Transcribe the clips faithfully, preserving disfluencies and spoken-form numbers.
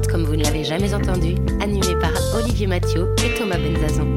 inspirante comme vous ne l'avez jamais entendue, animée par Olivier Mathieu et Thomas Benzazon.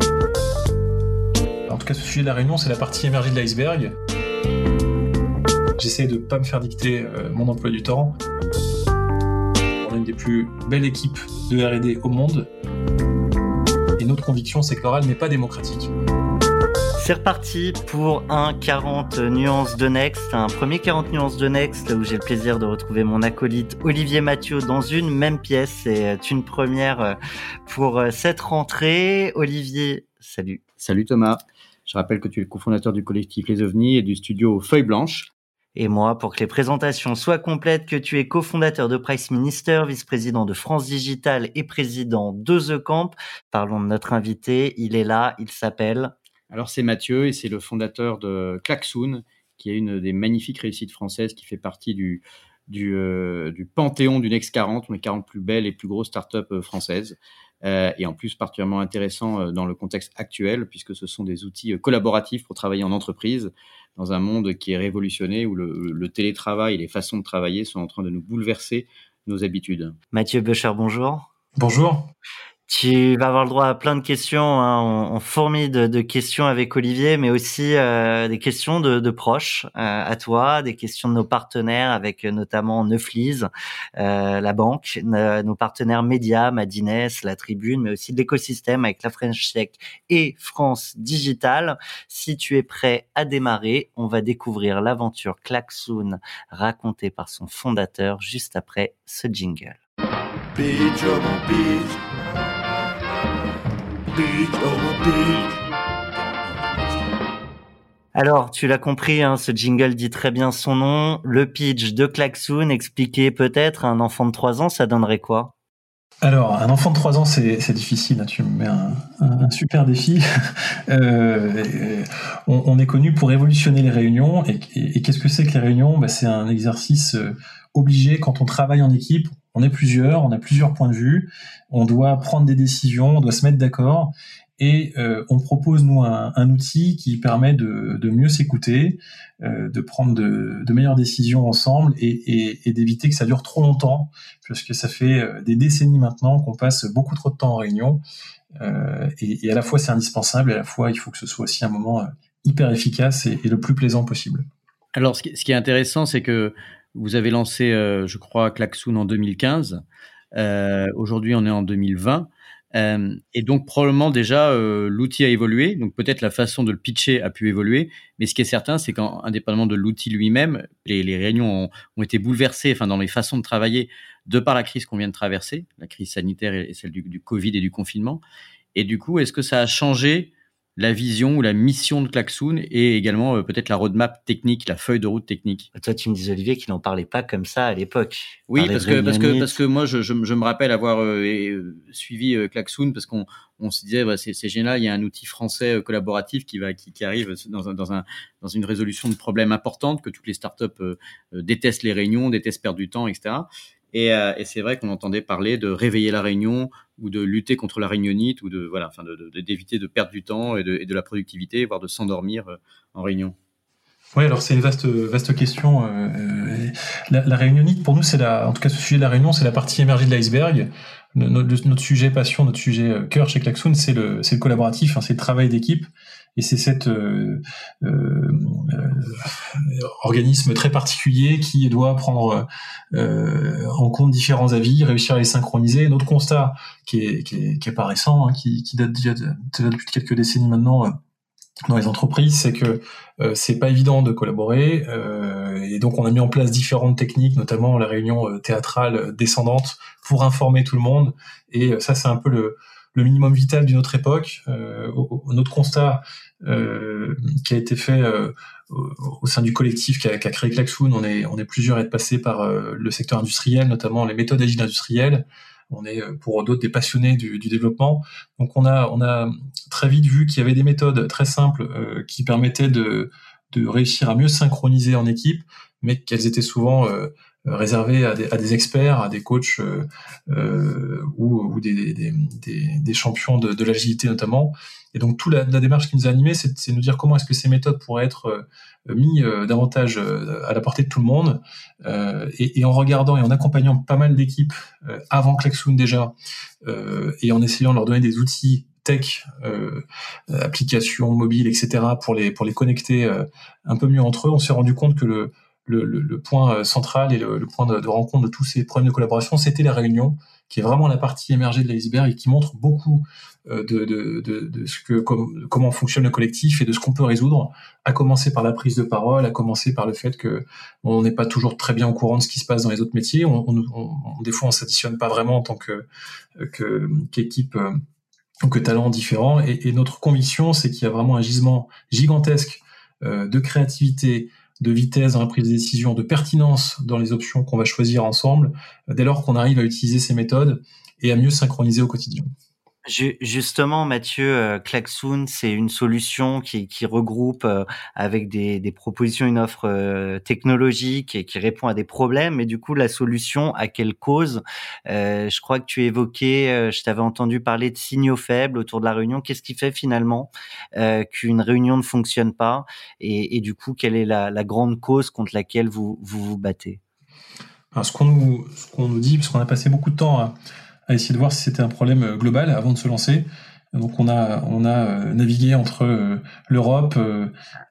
En tout cas, ce sujet de la réunion, c'est la partie émergée de l'iceberg. J'essaie de ne pas me faire dicter euh, mon emploi du temps. On a une des plus belles équipes de R et D au monde. Et notre conviction, c'est que l'oral n'est pas démocratique. C'est reparti pour un quarante nuances de Next, un premier quarante nuances de Next où j'ai le plaisir de retrouver mon acolyte Olivier Mathieu dans une même pièce. C'est une première pour cette rentrée. Olivier, salut. Salut Thomas. Je rappelle que tu es le cofondateur du collectif Les OVNIs et du studio Feuille Blanche. Et moi, pour que les présentations soient complètes, que tu es cofondateur de Price Minister, vice-président de France Digital et président de The Camp. Parlons de notre invité. Il est là, il s'appelle... Alors c'est Mathieu et c'est le fondateur de Klaxoon, qui est une des magnifiques réussites françaises qui fait partie du, du, euh, du panthéon du Next quarante, les quarante plus belles et plus grosses startups françaises. Euh, et en plus particulièrement intéressant dans le contexte actuel, puisque ce sont des outils collaboratifs pour travailler en entreprise, dans un monde qui est révolutionné, où le, le télétravail et les façons de travailler sont en train de nous bouleverser nos habitudes. Mathieu Beucher, bonjour. Bonjour. Tu vas avoir le droit à plein de questions, hein. On, on fourmille de, de questions avec Olivier, mais aussi euh, des questions de, de proches euh, à toi, des questions de nos partenaires avec notamment Neuflize, euh, la banque, euh, nos partenaires médias, Madines, la Tribune, mais aussi de l'écosystème avec la French Tech et France Digital. Si tu es prêt à démarrer, on va découvrir l'aventure Klaxoon racontée par son fondateur juste après ce jingle. Beach, oh mon beach. Beach, oh mon beach. Alors, tu l'as compris, hein, ce jingle dit très bien son nom. Le pitch de Klaxoon, expliqué peut-être à un enfant de trois ans, ça donnerait quoi ? Alors, un enfant de trois ans, c'est, c'est difficile. Hein, tu me mets un, un, un super défi. euh, on, on est connu pour révolutionner les réunions. Et, et, et qu'est-ce que c'est que les réunions ? Bah, c'est un exercice euh, obligé quand on travaille en équipe. On est plusieurs, on a plusieurs points de vue, on doit prendre des décisions, on doit se mettre d'accord, et euh, on propose, nous, un, un outil qui permet de, de mieux s'écouter, euh, de prendre de, de meilleures décisions ensemble, et, et, et d'éviter que ça dure trop longtemps, parce que ça fait des décennies maintenant qu'on passe beaucoup trop de temps en réunion, euh, et, et à la fois c'est indispensable, et à la fois il faut que ce soit aussi un moment hyper efficace et, et le plus plaisant possible. Alors, ce qui, ce qui est intéressant, c'est que vous avez lancé, euh, je crois, Klaxoon en deux mille quinze. Euh, aujourd'hui, on est en deux mille vingt. Euh, et donc, probablement, déjà, euh, l'outil a évolué. Donc, peut-être la façon de le pitcher a pu évoluer. Mais ce qui est certain, c'est qu'indépendamment de l'outil lui-même, les, les réunions ont, ont été bouleversées, enfin, dans les façons de travailler, de par la crise qu'on vient de traverser, la crise sanitaire et celle du, du Covid et du confinement. Et du coup, est-ce que ça a changé la vision ou la mission de Klaxoon et également euh, peut-être la roadmap technique, la feuille de route technique? Toi, tu me dis, Olivier, qu'il n'en parlait pas comme ça à l'époque. Oui, parce que, parce que, parce que moi, je, je, je me rappelle avoir euh, suivi euh, Klaxoon parce qu'on on se disait, bah, c'est, c'est génial, il y a un outil français euh, collaboratif qui, va, qui, qui arrive dans, un, dans, un, dans une résolution de problèmes importantes, que toutes les startups euh, euh, détestent les réunions, détestent perdre du temps, et cetera. Et, euh, et c'est vrai qu'on entendait parler de réveiller la réunion ou de lutter contre la réunionnite ou de voilà, enfin de, de, d'éviter de perdre du temps et de, et de la productivité, voire de s'endormir euh, en réunion. Oui, alors c'est une vaste vaste question. Euh, la, la réunionnite, pour nous, c'est la, en tout cas, ce sujet de la réunion, c'est la partie émergée de l'iceberg. Notre, notre sujet passion, notre sujet cœur chez Klaxoon, c'est le, c'est le collaboratif, hein, c'est le travail d'équipe. Et c'est cet euh, euh, euh, organisme très particulier qui doit prendre euh, en compte différents avis, réussir à les synchroniser. Notre constat, qui est, qui est, qui est pas récent, hein, qui, qui date déjà de, depuis quelques décennies maintenant, euh, dans les entreprises, c'est que euh, c'est pas évident de collaborer, euh, et donc on a mis en place différentes techniques, notamment la réunion euh, théâtrale descendante, pour informer tout le monde. Et euh, ça, c'est un peu le le minimum vital d'une autre époque. Euh, notre constat euh, qui a été fait euh, au, au sein du collectif qui a, qui a créé Klaxoon, on est, on est plusieurs à être passés par euh, le secteur industriel, notamment les méthodes agiles industrielles. On est, pour d'autres, des passionnés du, du développement. Donc on a, on a très vite vu qu'il y avait des méthodes très simples euh, qui permettaient de, de réussir à mieux synchroniser en équipe, mais qu'elles étaient souvent euh, réservé à des, à des experts, à des coachs euh, euh, ou, ou des, des, des, des champions de, de l'agilité notamment. Et donc, toute la, la démarche qui nous a animés, c'est, c'est de nous dire comment est-ce que ces méthodes pourraient être euh, mis euh, davantage euh, à la portée de tout le monde. Euh, et, et en regardant et en accompagnant pas mal d'équipes euh, avant Klaxoon déjà, euh, et en essayant de leur donner des outils tech, euh, applications mobiles, et cetera, pour les pour les connecter euh, un peu mieux entre eux, on s'est rendu compte que le le, le, le point central et le, le point de, de rencontre de tous ces problèmes de collaboration, c'était la réunion, qui est vraiment la partie émergée de l'iceberg et qui montre beaucoup euh, de, de, de, de ce que com, comment fonctionne le collectif et de ce qu'on peut résoudre, à commencer par la prise de parole, à commencer par le fait que on n'est pas toujours très bien au courant de ce qui se passe dans les autres métiers. On, on, on, des fois, on s'additionne pas vraiment en tant que, que qu'équipe euh, ou que talent différent. Et, et notre conviction, c'est qu'il y a vraiment un gisement gigantesque euh, de créativité, de vitesse dans la prise de décision, de pertinence dans les options qu'on va choisir ensemble, dès lors qu'on arrive à utiliser ces méthodes et à mieux synchroniser au quotidien. Justement, Mathieu, euh, Klaxoon, c'est une solution qui, qui regroupe euh, avec des, des propositions une offre euh, technologique et qui répond à des problèmes. Et du coup, la solution, à quelle cause? euh, Je crois que tu évoquais, euh, je t'avais entendu parler de signaux faibles autour de la réunion. Qu'est-ce qui fait finalement euh, qu'une réunion ne fonctionne pas? Et, et du coup, quelle est la, la grande cause contre laquelle vous vous, vous battez? Alors, ce qu'on nous, ce qu'on nous dit, parce qu'on a passé beaucoup de temps à à essayer de voir si c'était un problème global avant de se lancer. Donc on a on a navigué entre euh, l'Europe, euh,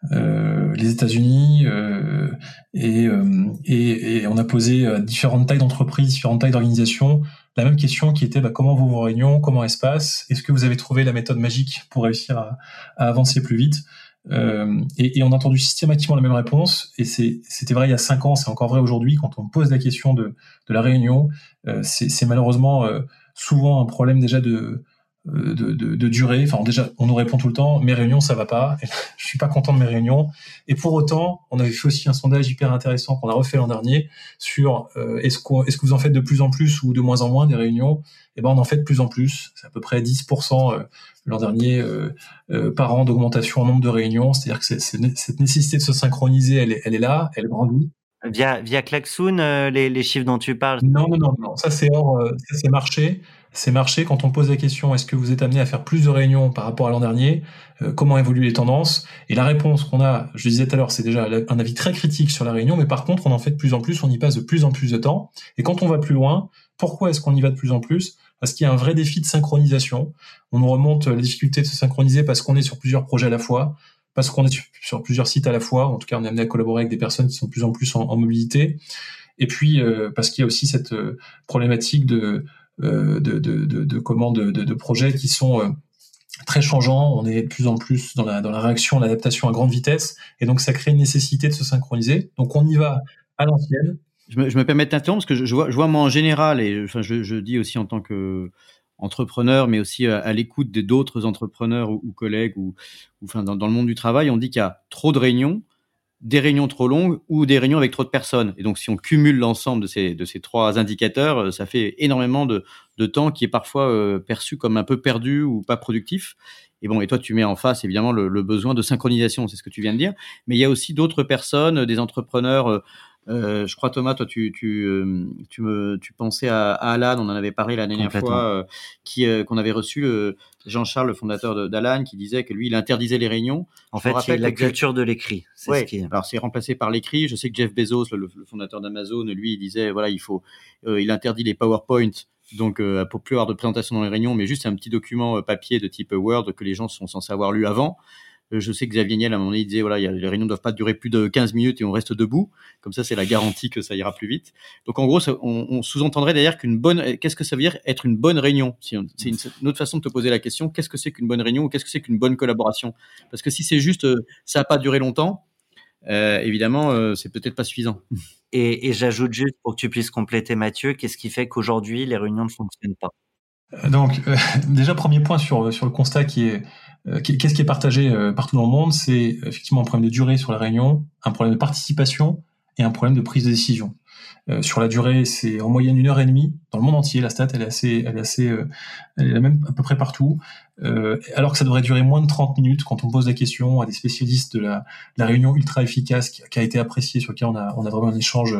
euh, les États-Unis euh, et, euh, et et on a posé à différentes tailles d'entreprises, différentes tailles d'organisations la même question qui était bah, comment vont vos réunions, comment elles se passent, est-ce que vous avez trouvé la méthode magique pour réussir à, à avancer plus vite. Euh, et, et on a entendu systématiquement la même réponse, et c'est, c'était vrai il y a cinq ans, c'est encore vrai aujourd'hui, quand on pose la question de, de la réunion, euh, c'est, c'est malheureusement euh, souvent un problème déjà de, de, de, de durée. Enfin, déjà, on nous répond tout le temps, mes réunions, ça va pas, je suis pas content de mes réunions. Et pour autant, on avait fait aussi un sondage hyper intéressant qu'on a refait l'an dernier sur euh, est-ce, qu'on, est-ce que vous en faites de plus en plus ou de moins en moins des réunions. Et ben, on en fait de plus en plus, c'est à peu près dix pour cent euh, l'an dernier euh, euh, par an d'augmentation en nombre de réunions. C'est-à-dire que c'est, c'est, cette nécessité de se synchroniser, elle est, elle est là, elle grandit. Via, via Klaxoon, euh, les, les chiffres dont tu parles? Non, non, non, non. Ça, c'est hors, euh, ça, c'est marché. C'est marché quand on pose la question, est-ce que vous êtes amené à faire plus de réunions par rapport à l'an dernier? euh, Comment évoluent les tendances? Et la réponse qu'on a, je le disais tout à l'heure, c'est déjà un avis très critique sur la réunion, mais par contre, on en fait de plus en plus, on y passe de plus en plus de temps. Et quand on va plus loin, pourquoi est-ce qu'on y va de plus en plus? Parce qu'il y a un vrai défi de synchronisation. On nous remonte la difficulté de se synchroniser parce qu'on est sur plusieurs projets à la fois, parce qu'on est sur, sur plusieurs sites à la fois. En tout cas, on est amené à collaborer avec des personnes qui sont de plus en plus en, en mobilité. Et puis, euh, parce qu'il y a aussi cette euh, problématique de Euh, de, de, de, de commandes de, de, de projets qui sont euh, très changeants. On est de plus en plus dans la, dans la réaction, l'adaptation à grande vitesse, et donc ça crée une nécessité de se synchroniser. Donc on y va à l'ancienne. Je me, je me permets de t'interrompre parce que je, je, vois, je vois moi en général, et enfin, je, je dis aussi en tant que entrepreneur, mais aussi à, à l'écoute des, d'autres entrepreneurs ou, ou collègues, ou, ou enfin, dans, dans le monde du travail, on dit qu'il y a trop de réunions, des réunions trop longues ou des réunions avec trop de personnes. Et donc, si on cumule l'ensemble de ces, de ces trois indicateurs, ça fait énormément de, de temps qui est parfois euh, perçu comme un peu perdu ou pas productif. Et bon, et toi, tu mets en face, évidemment, le, le besoin de synchronisation, c'est ce que tu viens de dire. Mais il y a aussi d'autres personnes, des entrepreneurs. Euh, euh, je crois, Thomas, toi, tu, tu, euh, tu, me, tu pensais à, à Alan, on en avait parlé la dernière fois, euh, qui, euh, qu'on avait reçu, euh, Jean-Charles, le fondateur de, d'Alan, qui disait que lui, il interdisait les réunions. En fait, il y a la culture de l'écrit. C'est ouais, ce qui est... Alors, c'est remplacé par l'écrit. Je sais que Jeff Bezos, le, le fondateur d'Amazon, lui, il disait, voilà, il faut, euh, il interdit les PowerPoint. Donc, euh, pour plus avoir de présentation dans les réunions, mais juste un petit document euh, papier de type Word que les gens sont censés avoir lu avant. Euh, je sais que Xavier Niel, à un moment donné, il disait, voilà, y a, les réunions ne doivent pas durer plus de quinze minutes et on reste debout. Comme ça, c'est la garantie que ça ira plus vite. Donc, en gros, ça, on, on sous-entendrait d'ailleurs qu'une bonne, qu'est-ce que ça veut dire être une bonne réunion? C'est une, c'est une, une autre façon de te poser la question. Qu'est-ce que c'est qu'une bonne réunion ou qu'est-ce que c'est qu'une bonne collaboration? Parce que si c'est juste, euh, ça n'a pas duré longtemps, euh, évidemment, euh, c'est peut-être pas suffisant. Et, et j'ajoute juste pour que tu puisses compléter, Mathieu, qu'est-ce qui fait qu'aujourd'hui les réunions ne fonctionnent pas? Donc, euh, déjà, premier point sur, sur le constat qui est, euh, qu'est-ce qui est partagé euh, partout dans le monde, c'est effectivement un problème de durée sur la réunion, un problème de participation et un problème de prise de décision. Euh, sur la durée, c'est en moyenne une heure et demie dans le monde entier. La stat, elle est assez, elle est assez, euh, elle est la même à peu près partout. Euh, alors que ça devrait durer moins de trente minutes quand on pose la question à des spécialistes de la, de la réunion ultra efficace qui, qui a été appréciée, sur laquelle on a, on a vraiment un échange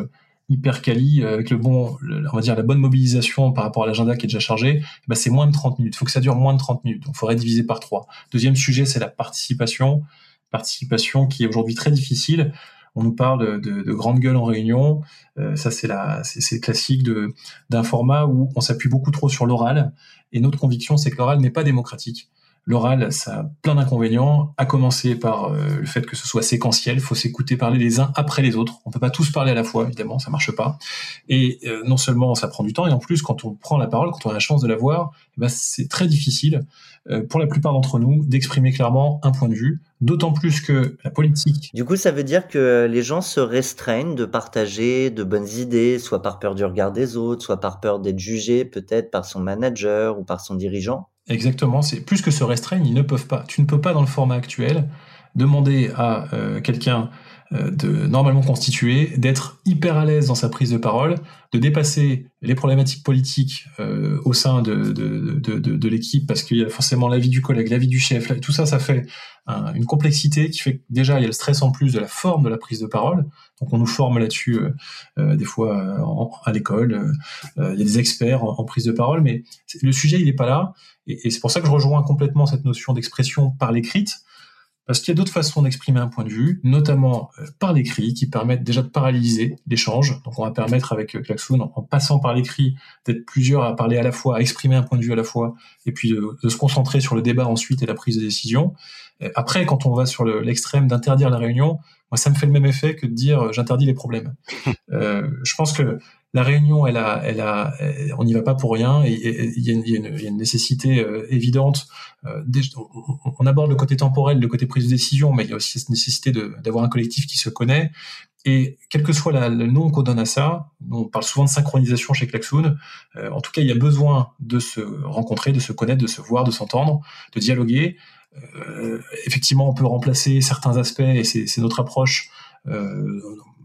hyper quali, euh, avec le bon, le, on va dire la bonne mobilisation par rapport à l'agenda qui est déjà chargé, bah c'est moins de trente minutes. Il faut que ça dure moins de trente minutes. Donc, il faudrait diviser par trois. Deuxième sujet, c'est la participation. Participation qui est aujourd'hui très difficile. On nous parle de, de, de grandes gueules en réunion. Euh, ça, c'est la, c'est, c'est classique de, d'un format où on s'appuie beaucoup trop sur l'oral. Et notre conviction, c'est que l'oral n'est pas démocratique. L'oral, ça a plein d'inconvénients, à commencer par euh, le fait que ce soit séquentiel. Il faut s'écouter parler les uns après les autres. On peut pas tous parler à la fois, évidemment, ça marche pas. Et euh, non seulement ça prend du temps, et en plus, quand on prend la parole, quand on a la chance de la voir, eh ben, c'est très difficile euh, pour la plupart d'entre nous d'exprimer clairement un point de vue. D'autant plus que la politique... Du coup, ça veut dire que les gens se restreignent de partager de bonnes idées, soit par peur du regard des autres, soit par peur d'être jugé peut-être par son manager ou par son dirigeant. Exactement, c'est plus que se restreignent, ils ne peuvent pas. Tu ne peux pas, dans le format actuel, demander à euh, quelqu'un euh, de normalement constitué d'être hyper à l'aise dans sa prise de parole, de dépasser les problématiques politiques euh, au sein de, de, de, de, de l'équipe, parce qu'il y a forcément l'avis du collègue, l'avis du chef, tout ça, ça fait un, une complexité qui fait que déjà il y a le stress en plus de la forme de la prise de parole. Donc on nous forme là-dessus euh, euh, des fois euh, en, à l'école, euh, il y a des experts en, en prise de parole, mais le sujet il n'est pas là. Et, et c'est pour ça que je rejoins complètement cette notion d'expression par l'écrite, parce qu'il y a d'autres façons d'exprimer un point de vue, notamment euh, par l'écrit, qui permettent déjà de paralyser l'échange. Donc on va permettre avec euh, Klaxoon, en, en passant par l'écrit, d'être plusieurs à parler à la fois, à exprimer un point de vue à la fois, et puis de, de se concentrer sur le débat ensuite et la prise de décision. Et après, quand on va sur le, l'extrême d'interdire la réunion, moi ça me fait le même effet que de dire euh, j'interdis les problèmes. euh, je pense que la réunion, elle a, elle a, elle, on n'y va pas pour rien. Et il y, y, y a une nécessité euh, évidente. Euh, on, on aborde le côté temporel, le côté prise de décision, mais il y a aussi cette nécessité de, d'avoir un collectif qui se connaît. Et quel que soit la, le nom qu'on donne à ça, on parle souvent de synchronisation chez Klaxoon. Euh, en tout cas, il y a besoin de se rencontrer, de se connaître, de se voir, de s'entendre, de dialoguer. Euh, effectivement, on peut remplacer certains aspects, et c'est, c'est notre approche. Euh,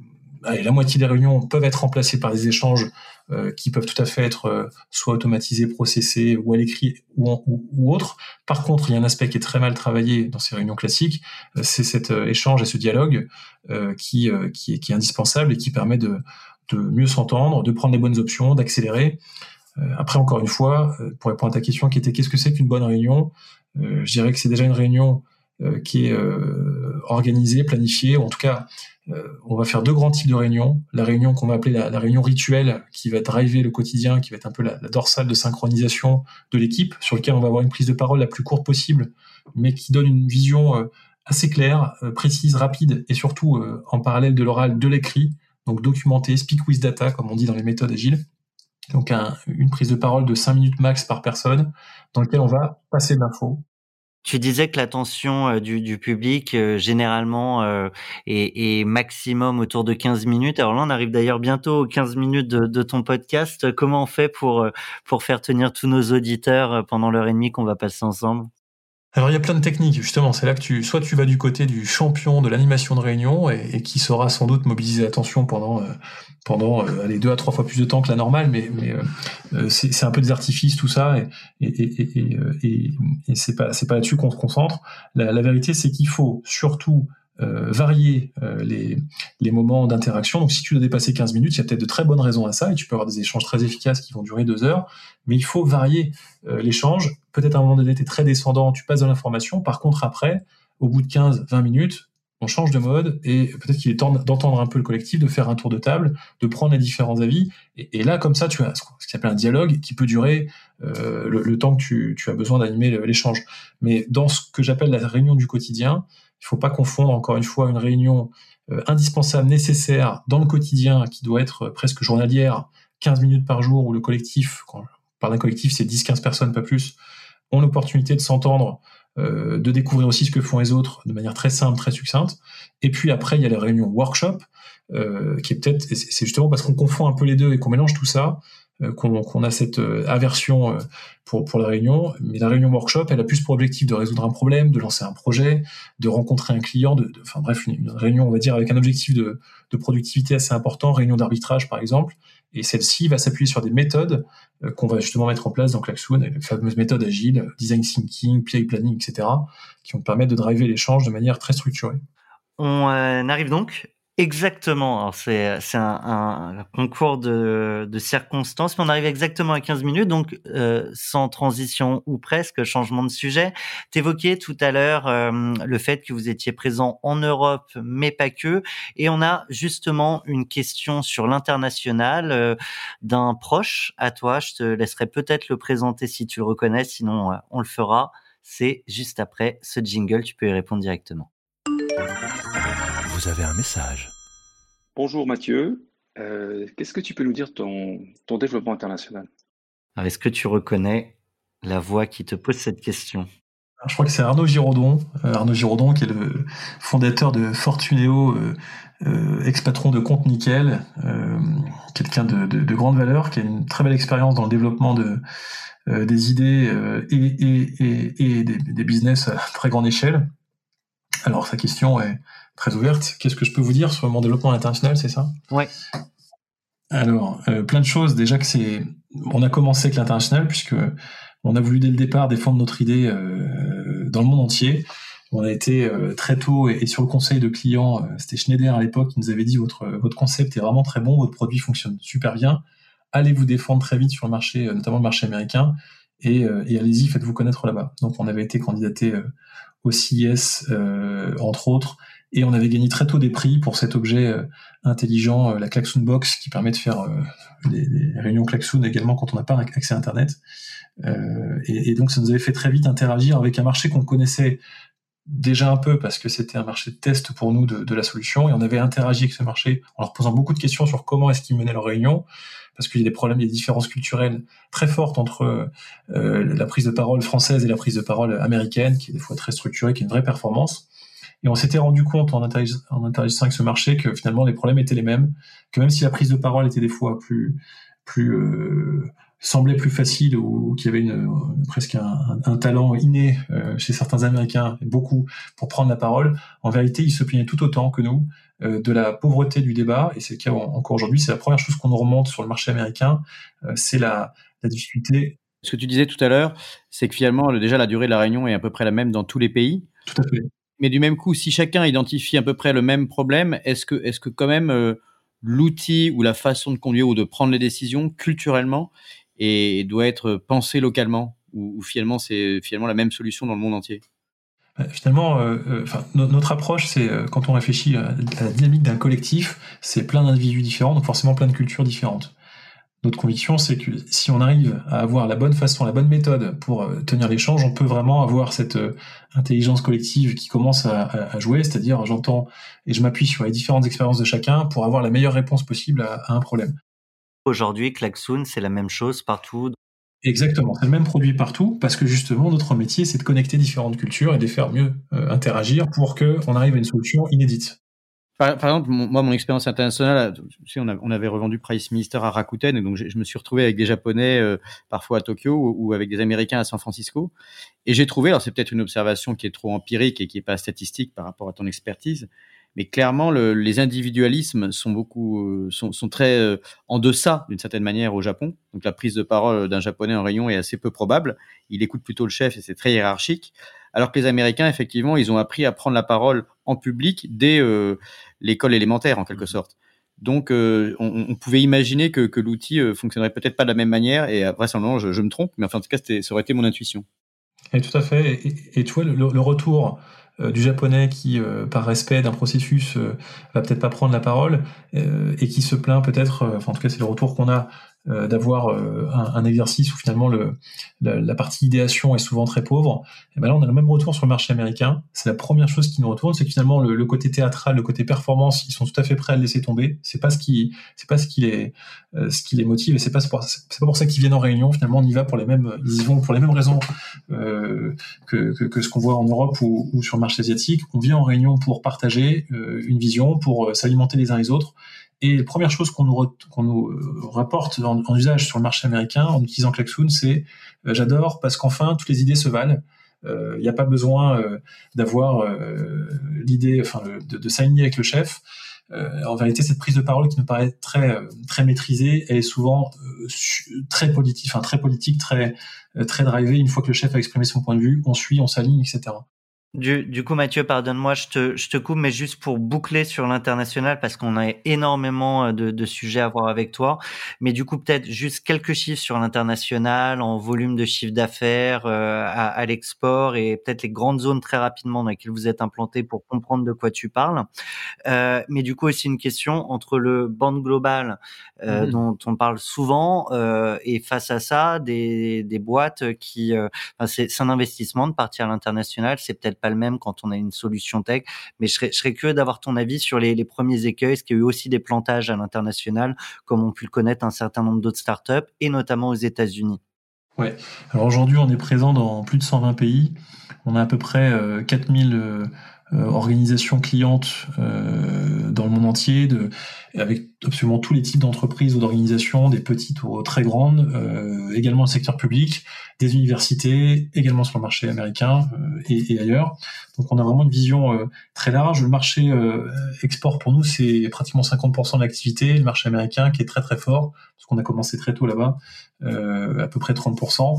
Et la moitié des réunions peuvent être remplacées par des échanges euh, qui peuvent tout à fait être euh, soit automatisés, processés, ou à l'écrit, ou, en, ou, ou autre. Par contre, il y a un aspect qui est très mal travaillé dans ces réunions classiques, euh, c'est cet euh, échange et ce dialogue euh, qui, euh, qui, est, qui est indispensable et qui permet de, de mieux s'entendre, de prendre les bonnes options, d'accélérer. Euh, après, encore une fois, euh, pour répondre à ta question qui était qu'est-ce que c'est qu'une bonne réunion, euh, je dirais que c'est déjà une réunion euh, qui est euh, organisée, planifiée, ou en tout cas, Euh, on va faire deux grands types de réunions. La réunion qu'on va appeler la, la réunion rituelle, qui va driver le quotidien, qui va être un peu la, la dorsale de synchronisation de l'équipe, sur lequel on va avoir une prise de parole la plus courte possible, mais qui donne une vision euh, assez claire, euh, précise, rapide, et surtout euh, en parallèle de l'oral, de l'écrit, donc documenté, speak with data, comme on dit dans les méthodes agiles. Donc un, une prise de parole de cinq minutes max par personne, dans lequel on va passer de l'info. Tu disais que l'attention euh, du, du public, euh, généralement, euh, est, est maximum autour de quinze minutes. Alors là, on arrive d'ailleurs bientôt aux quinze minutes de, de ton podcast. Comment on fait pour, pour faire tenir tous nos auditeurs pendant l'heure et demie qu'on va passer ensemble ? Alors il y a plein de techniques, justement, c'est là que tu, soit tu vas du côté du champion de l'animation de réunion et, et qui saura sans doute mobiliser l'attention pendant, euh, pendant euh, allez, deux à trois fois plus de temps que la normale, mais, mais euh, c'est, c'est un peu des artifices tout ça et, et, et, et, et, et c'est pas, c'est pas là-dessus qu'on se concentre. La, la vérité c'est qu'il faut surtout Euh, varier euh, les, les moments d'interaction. Donc si tu dois dépasser quinze minutes, il y a peut-être de très bonnes raisons à ça et tu peux avoir des échanges très efficaces qui vont durer deux heures, mais il faut varier euh, l'échange. Peut-être à un moment donné, tu es très descendant, tu passes de l'information. Par contre, après, au bout de quinze à vingt minutes, on change de mode et peut-être qu'il est temps d'entendre un peu le collectif, de faire un tour de table, de prendre les différents avis. Et, et là, comme ça, tu as ce qui s'appelle un dialogue qui peut durer euh, le, le temps que tu, tu as besoin d'animer le, l'échange. Mais dans ce que j'appelle la réunion du quotidien, il ne faut pas confondre, encore une fois, une réunion euh, indispensable, nécessaire dans le quotidien, qui doit être euh, presque journalière, quinze minutes par jour, où le collectif, quand on parle d'un collectif, c'est dix à quinze personnes, pas plus, ont l'opportunité de s'entendre, euh, de découvrir aussi ce que font les autres de manière très simple, très succincte. Et puis après, il y a la réunion workshop, euh, qui est peut-être, c'est justement parce qu'on confond un peu les deux et qu'on mélange tout ça, Qu'on, qu'on a cette euh, aversion euh, pour, pour la réunion, mais la réunion workshop, elle a plus pour objectif de résoudre un problème, de lancer un projet, de rencontrer un client, de, de, enfin bref, une, une réunion, on va dire, avec un objectif de, de productivité assez important, réunion d'arbitrage par exemple, et celle-ci va s'appuyer sur des méthodes euh, qu'on va justement mettre en place dans Klaxoon, les fameuses méthodes agiles, design thinking, P I planning, et cetera, qui vont permettre de driver l'échange de manière très structurée. On euh, arrive donc Exactement. Alors c'est c'est un, un concours de, de circonstances, mais on arrive exactement à quinze minutes, donc euh, sans transition ou presque, changement de sujet. T'évoquais tout à l'heure euh, le fait que vous étiez présent en Europe, mais pas que, et on a justement une question sur l'international euh, d'un proche à toi. Je te laisserai peut-être le présenter si tu le reconnais, sinon euh, on le fera. C'est juste après ce jingle, tu peux y répondre directement. Vous avez un message. Bonjour Mathieu, euh, qu'est-ce que tu peux nous dire de ton, ton développement international? Alors, est-ce que tu reconnais la voix qui te pose cette question? Alors, je crois que c'est Arnaud Giraudon, euh, Arnaud Giraudon qui est le fondateur de Fortuneo, euh, euh, ex-patron de Compte Nickel, euh, quelqu'un de, de, de grande valeur, qui a une très belle expérience dans le développement de, euh, des idées euh, et, et, et, et des, des business à très grande échelle. Alors, sa question est très ouverte. Qu'est-ce que je peux vous dire sur mon développement international, c'est ça? Ouais. Alors, euh, plein de choses. Déjà que c'est, on a commencé avec l'international puisque on a voulu dès le départ défendre notre idée euh, dans le monde entier. On a été euh, très tôt et, et sur le conseil de clients, euh, c'était Schneider à l'époque qui nous avait dit votre votre concept est vraiment très bon, votre produit fonctionne super bien. Allez vous défendre très vite sur le marché, euh, notamment le marché américain, et, euh, et allez-y, faites-vous connaître là-bas. Donc, on avait été candidaté euh, au C I S, euh, entre autres, et on avait gagné très tôt des prix pour cet objet euh, intelligent, euh, la Klaxoon Box, qui permet de faire euh, les, les réunions Klaxoon également quand on n'a pas accès à Internet. Euh, et, et donc, ça nous avait fait très vite interagir avec un marché qu'on connaissait déjà un peu parce que c'était un marché de test pour nous de, de la solution, et on avait interagi avec ce marché en leur posant beaucoup de questions sur comment est-ce qu'ils menaient leurs réunions, parce qu'il y a des problèmes, il y a des différences culturelles très fortes entre euh, la prise de parole française et la prise de parole américaine, qui est des fois très structurée, qui est une vraie performance. Et on s'était rendu compte en, interagissant, en interagissant avec ce marché que finalement les problèmes étaient les mêmes, que même si la prise de parole était des fois plus, plus euh, semblait plus facile, ou, ou qu'il y avait une, presque un, un, un talent inné euh, chez certains Américains, beaucoup, pour prendre la parole, en vérité ils se plaignaient tout autant que nous euh, de la pauvreté du débat, et c'est le cas encore aujourd'hui. C'est la première chose qu'on nous remonte sur le marché américain, euh, c'est la, la difficulté. Ce que tu disais tout à l'heure, c'est que finalement, le, déjà, la durée de la réunion est à peu près la même dans tous les pays. Tout à fait. Mais du même coup, si chacun identifie à peu près le même problème, est-ce que, est-ce que quand même euh, l'outil ou la façon de conduire ou de prendre les décisions culturellement et doit être pensé localement, ou, ou finalement c'est finalement la même solution dans le monde entier? Finalement, euh, euh, notre approche, c'est euh, quand on réfléchit à la dynamique d'un collectif, c'est plein d'individus différents, donc forcément plein de cultures différentes. Notre conviction, c'est que si on arrive à avoir la bonne façon, la bonne méthode pour euh, tenir l'échange, on peut vraiment avoir cette euh, intelligence collective qui commence à, à, à jouer, c'est-à-dire j'entends et je m'appuie sur les différentes expériences de chacun pour avoir la meilleure réponse possible à, à un problème. Aujourd'hui, Klaxoon, c'est la même chose partout. Exactement, c'est le même produit partout, parce que justement, notre métier, c'est de connecter différentes cultures et de les faire mieux euh, interagir pour qu'on arrive à une solution inédite. Par, par exemple, mon, moi, mon expérience internationale, tu sais, on, a, on avait revendu Price Minister à Rakuten, et donc je, je me suis retrouvé avec des Japonais euh, parfois à Tokyo, ou, ou avec des Américains à San Francisco, et j'ai trouvé, alors c'est peut-être une observation qui est trop empirique et qui est pas statistique par rapport à ton expertise, mais clairement, le, les individualismes sont beaucoup, euh, sont, sont très euh, en deçà d'une certaine manière au Japon. Donc la prise de parole d'un Japonais en réunion est assez peu probable. Il écoute plutôt le chef et c'est très hiérarchique. Alors que les Américains, effectivement, ils ont appris à prendre la parole en public dès euh, l'école élémentaire, en quelque sorte. Donc, euh, on, on pouvait imaginer que, que l'outil euh, fonctionnerait peut-être pas de la même manière. Et après, simplement, je, je me trompe, mais enfin, en tout cas, c'était, ça aurait été mon intuition. Et tout à fait. Et, et, et tu vois, le, le retour euh, du Japonais qui, euh, par respect d'un processus, euh, va peut-être pas prendre la parole euh, et qui se plaint peut-être, euh, enfin, en tout cas, c'est le retour qu'on a, euh, d'avoir euh, un, un exercice où finalement le, la, la partie idéation est souvent très pauvre. Et ben là, on a le même retour sur le marché américain. C'est la première chose qui nous retourne, c'est que finalement le, le côté théâtral, le côté performance, ils sont tout à fait prêts à le laisser tomber. C'est pas ce qui, c'est pas ce qui les, euh, ce qui les motive, et c'est pas, c'est pas pour ça qu'ils viennent en réunion. Finalement, on y va pour les mêmes, ils y vont pour les mêmes raisons euh, que, que, que ce qu'on voit en Europe ou, ou sur le marché asiatique. On vient en réunion pour partager euh, une vision, pour euh, s'alimenter les uns les autres. Et la première chose qu'on nous, re, qu'on nous rapporte en, en usage sur le marché américain en utilisant Klaxoon, c'est euh, j'adore parce qu'enfin toutes les idées se valent. Il euh, n'y a pas besoin euh, d'avoir euh, l'idée, enfin, de, de s'aligner avec le chef. Euh, en vérité, cette prise de parole qui nous paraît très très maîtrisée, elle est souvent euh, très politique, enfin très politique, très très drivée. Une fois que le chef a exprimé son point de vue, on suit, on s'aligne, et cetera. Du, du coup, Mathieu, pardonne-moi, je te, je te coupe, mais juste pour boucler sur l'international, parce qu'on a énormément de, de sujets à voir avec toi. Mais du coup, peut-être juste quelques chiffres sur l'international, en volume de chiffre d'affaires, euh, à, à l'export, et peut-être les grandes zones très rapidement dans lesquelles vous êtes implanté pour comprendre de quoi tu parles. Euh, mais du coup, aussi une question entre le band global euh, mmh. dont on parle souvent euh, et face à ça, des, des boîtes qui, euh, enfin, c'est, c'est un investissement de partir à l'international, c'est peut-être pas le même quand on a une solution tech, mais je serais, je serais curieux d'avoir ton avis sur les, les premiers écueils. Est-ce qu'il y a eu aussi des plantages à l'international, comme on pu le connaître un certain nombre d'autres startups, et notamment aux États-Unis? Ouais. Alors aujourd'hui, on est présent dans plus de cent vingt pays. On a à peu près euh, quatre mille euh, euh, organisations clientes euh, dans le monde entier, de, avec absolument tous les types d'entreprises ou d'organisations, des petites aux très grandes, euh, également le secteur public, des universités, également sur le marché américain euh, et, et ailleurs. Donc on a vraiment une vision euh, très large. Le marché euh, export pour nous, c'est pratiquement cinquante pour cent de l'activité. Le marché américain qui est très très fort, parce qu'on a commencé très tôt là-bas, euh, à peu près trente pour cent.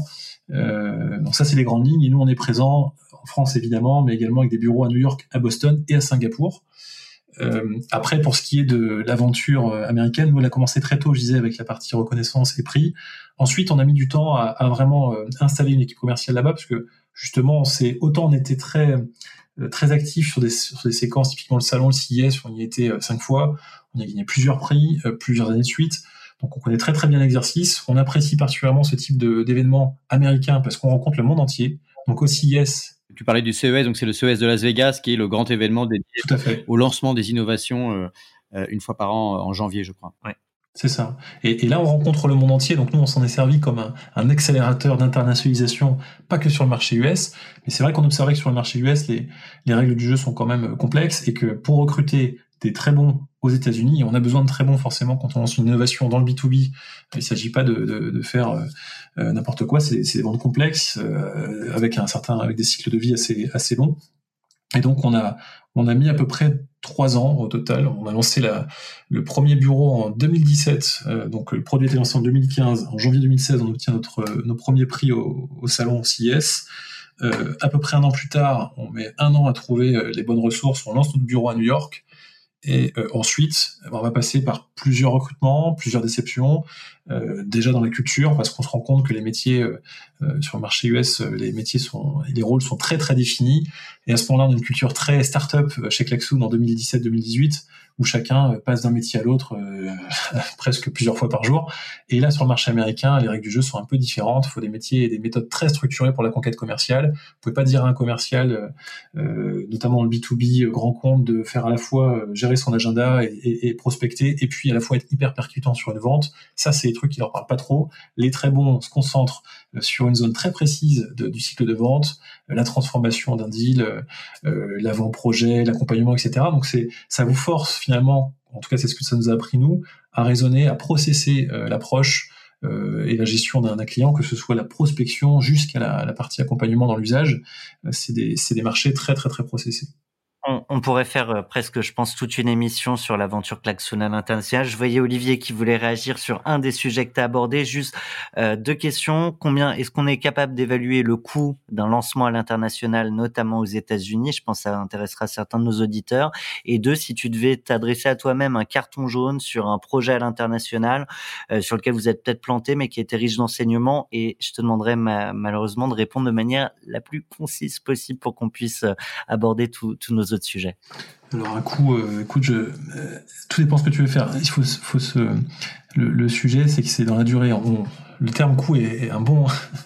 Euh, donc ça, c'est les grandes lignes. Et nous, on est présent en France, évidemment, mais également avec des bureaux à New York, à Boston et à Singapour. Euh, après, pour ce qui est de l'aventure américaine, nous, on a commencé très tôt, je disais, avec la partie reconnaissance et prix. Ensuite, on a mis du temps à, à vraiment euh, installer une équipe commerciale là-bas, parce que justement, c'est autant on était très euh, très actifs sur des, sur des séquences, typiquement le salon, le C I S, on y était euh, cinq fois, on a gagné plusieurs prix, euh, plusieurs années de suite. Donc on connaît très très bien l'exercice. On apprécie particulièrement ce type de, d'événement américain parce qu'on rencontre le monde entier. Donc au C I S. Tu parlais du C E S, donc c'est le C E S de Las Vegas qui est le grand événement dédié Tout à fait. au lancement des innovations euh, euh, une fois par an en janvier, je crois. Ouais. C'est ça. Et, et là, on rencontre le monde entier. Donc nous, on s'en est servi comme un, un accélérateur d'internationalisation, pas que sur le marché U S. Mais c'est vrai qu'on observait que sur le marché U S, les, les règles du jeu sont quand même complexes et que pour recruter des très bons aux États-Unis, et on a besoin de très bons forcément quand on lance une innovation dans le B deux B. Il ne s'agit pas de, de, de faire euh, n'importe quoi. C'est, c'est des ventes complexes euh, avec un certain, avec des cycles de vie assez assez longs. Et donc on a on a mis à peu près trois ans au total. On a lancé la, le premier bureau en deux mille dix-sept. Euh, donc le produit a été lancé en deux mille quinze. En janvier deux mille seize, on obtient notre nos premiers prix au, au salon C I S. Euh, à peu près un an plus tard, on met un an à trouver les bonnes ressources. On lance notre bureau à New York. Et euh, ensuite, on va passer par plusieurs recrutements, plusieurs déceptions, euh, déjà dans la culture, parce qu'on se rend compte que les métiers euh, euh, sur le marché U S, euh, les métiers sont, les rôles sont très très définis. Et à ce moment-là, on a une culture très start-up chez Klaxoon en deux mille dix-sept deux mille dix-huit, où chacun passe d'un métier à l'autre euh, presque plusieurs fois par jour. Et là, sur le marché américain, les règles du jeu sont un peu différentes. Il faut des métiers et des méthodes très structurées pour la conquête commerciale. Vous pouvez pas dire à un commercial, euh, notamment le B deux B, grand compte, de faire à la fois gérer son agenda et, et, et prospecter, et puis à la fois être hyper percutant sur une vente. Ça, c'est des trucs qui leur parlent pas trop. Les très bons se concentrent sur une zone très précise de, du cycle de vente, la transformation d'un deal, euh, l'avant-projet, l'accompagnement, et cetera. Donc c'est, ça vous force finalement, en tout cas c'est ce que ça nous a appris nous, à raisonner, à processer euh, l'approche euh, et la gestion d'un, d'un client, que ce soit la prospection jusqu'à la, la partie accompagnement dans l'usage. Euh, c'est des, c'est des marchés très très très processés. On, on pourrait faire euh, presque, je pense, toute une émission sur l'aventure Klaxoon à l'international. Je voyais Olivier qui voulait réagir sur un des sujets que tu as abordé. Juste euh, deux questions. Combien est-ce qu'on est capable d'évaluer le coût d'un lancement à l'international, notamment aux États-Unis? Je pense que ça intéressera certains de nos auditeurs. Et deux, si tu devais t'adresser à toi-même un carton jaune sur un projet à l'international euh, sur lequel vous êtes peut-être planté, mais qui était riche d'enseignements, et je te demanderais ma, malheureusement de répondre de manière la plus concise possible pour qu'on puisse euh, aborder tous nos autres sujets. Alors un coup, euh, écoute, je, euh, tout dépend ce que tu veux faire. Il faut, faut se, le, le sujet, c'est que c'est dans la durée. On, le terme coût est, est un bon,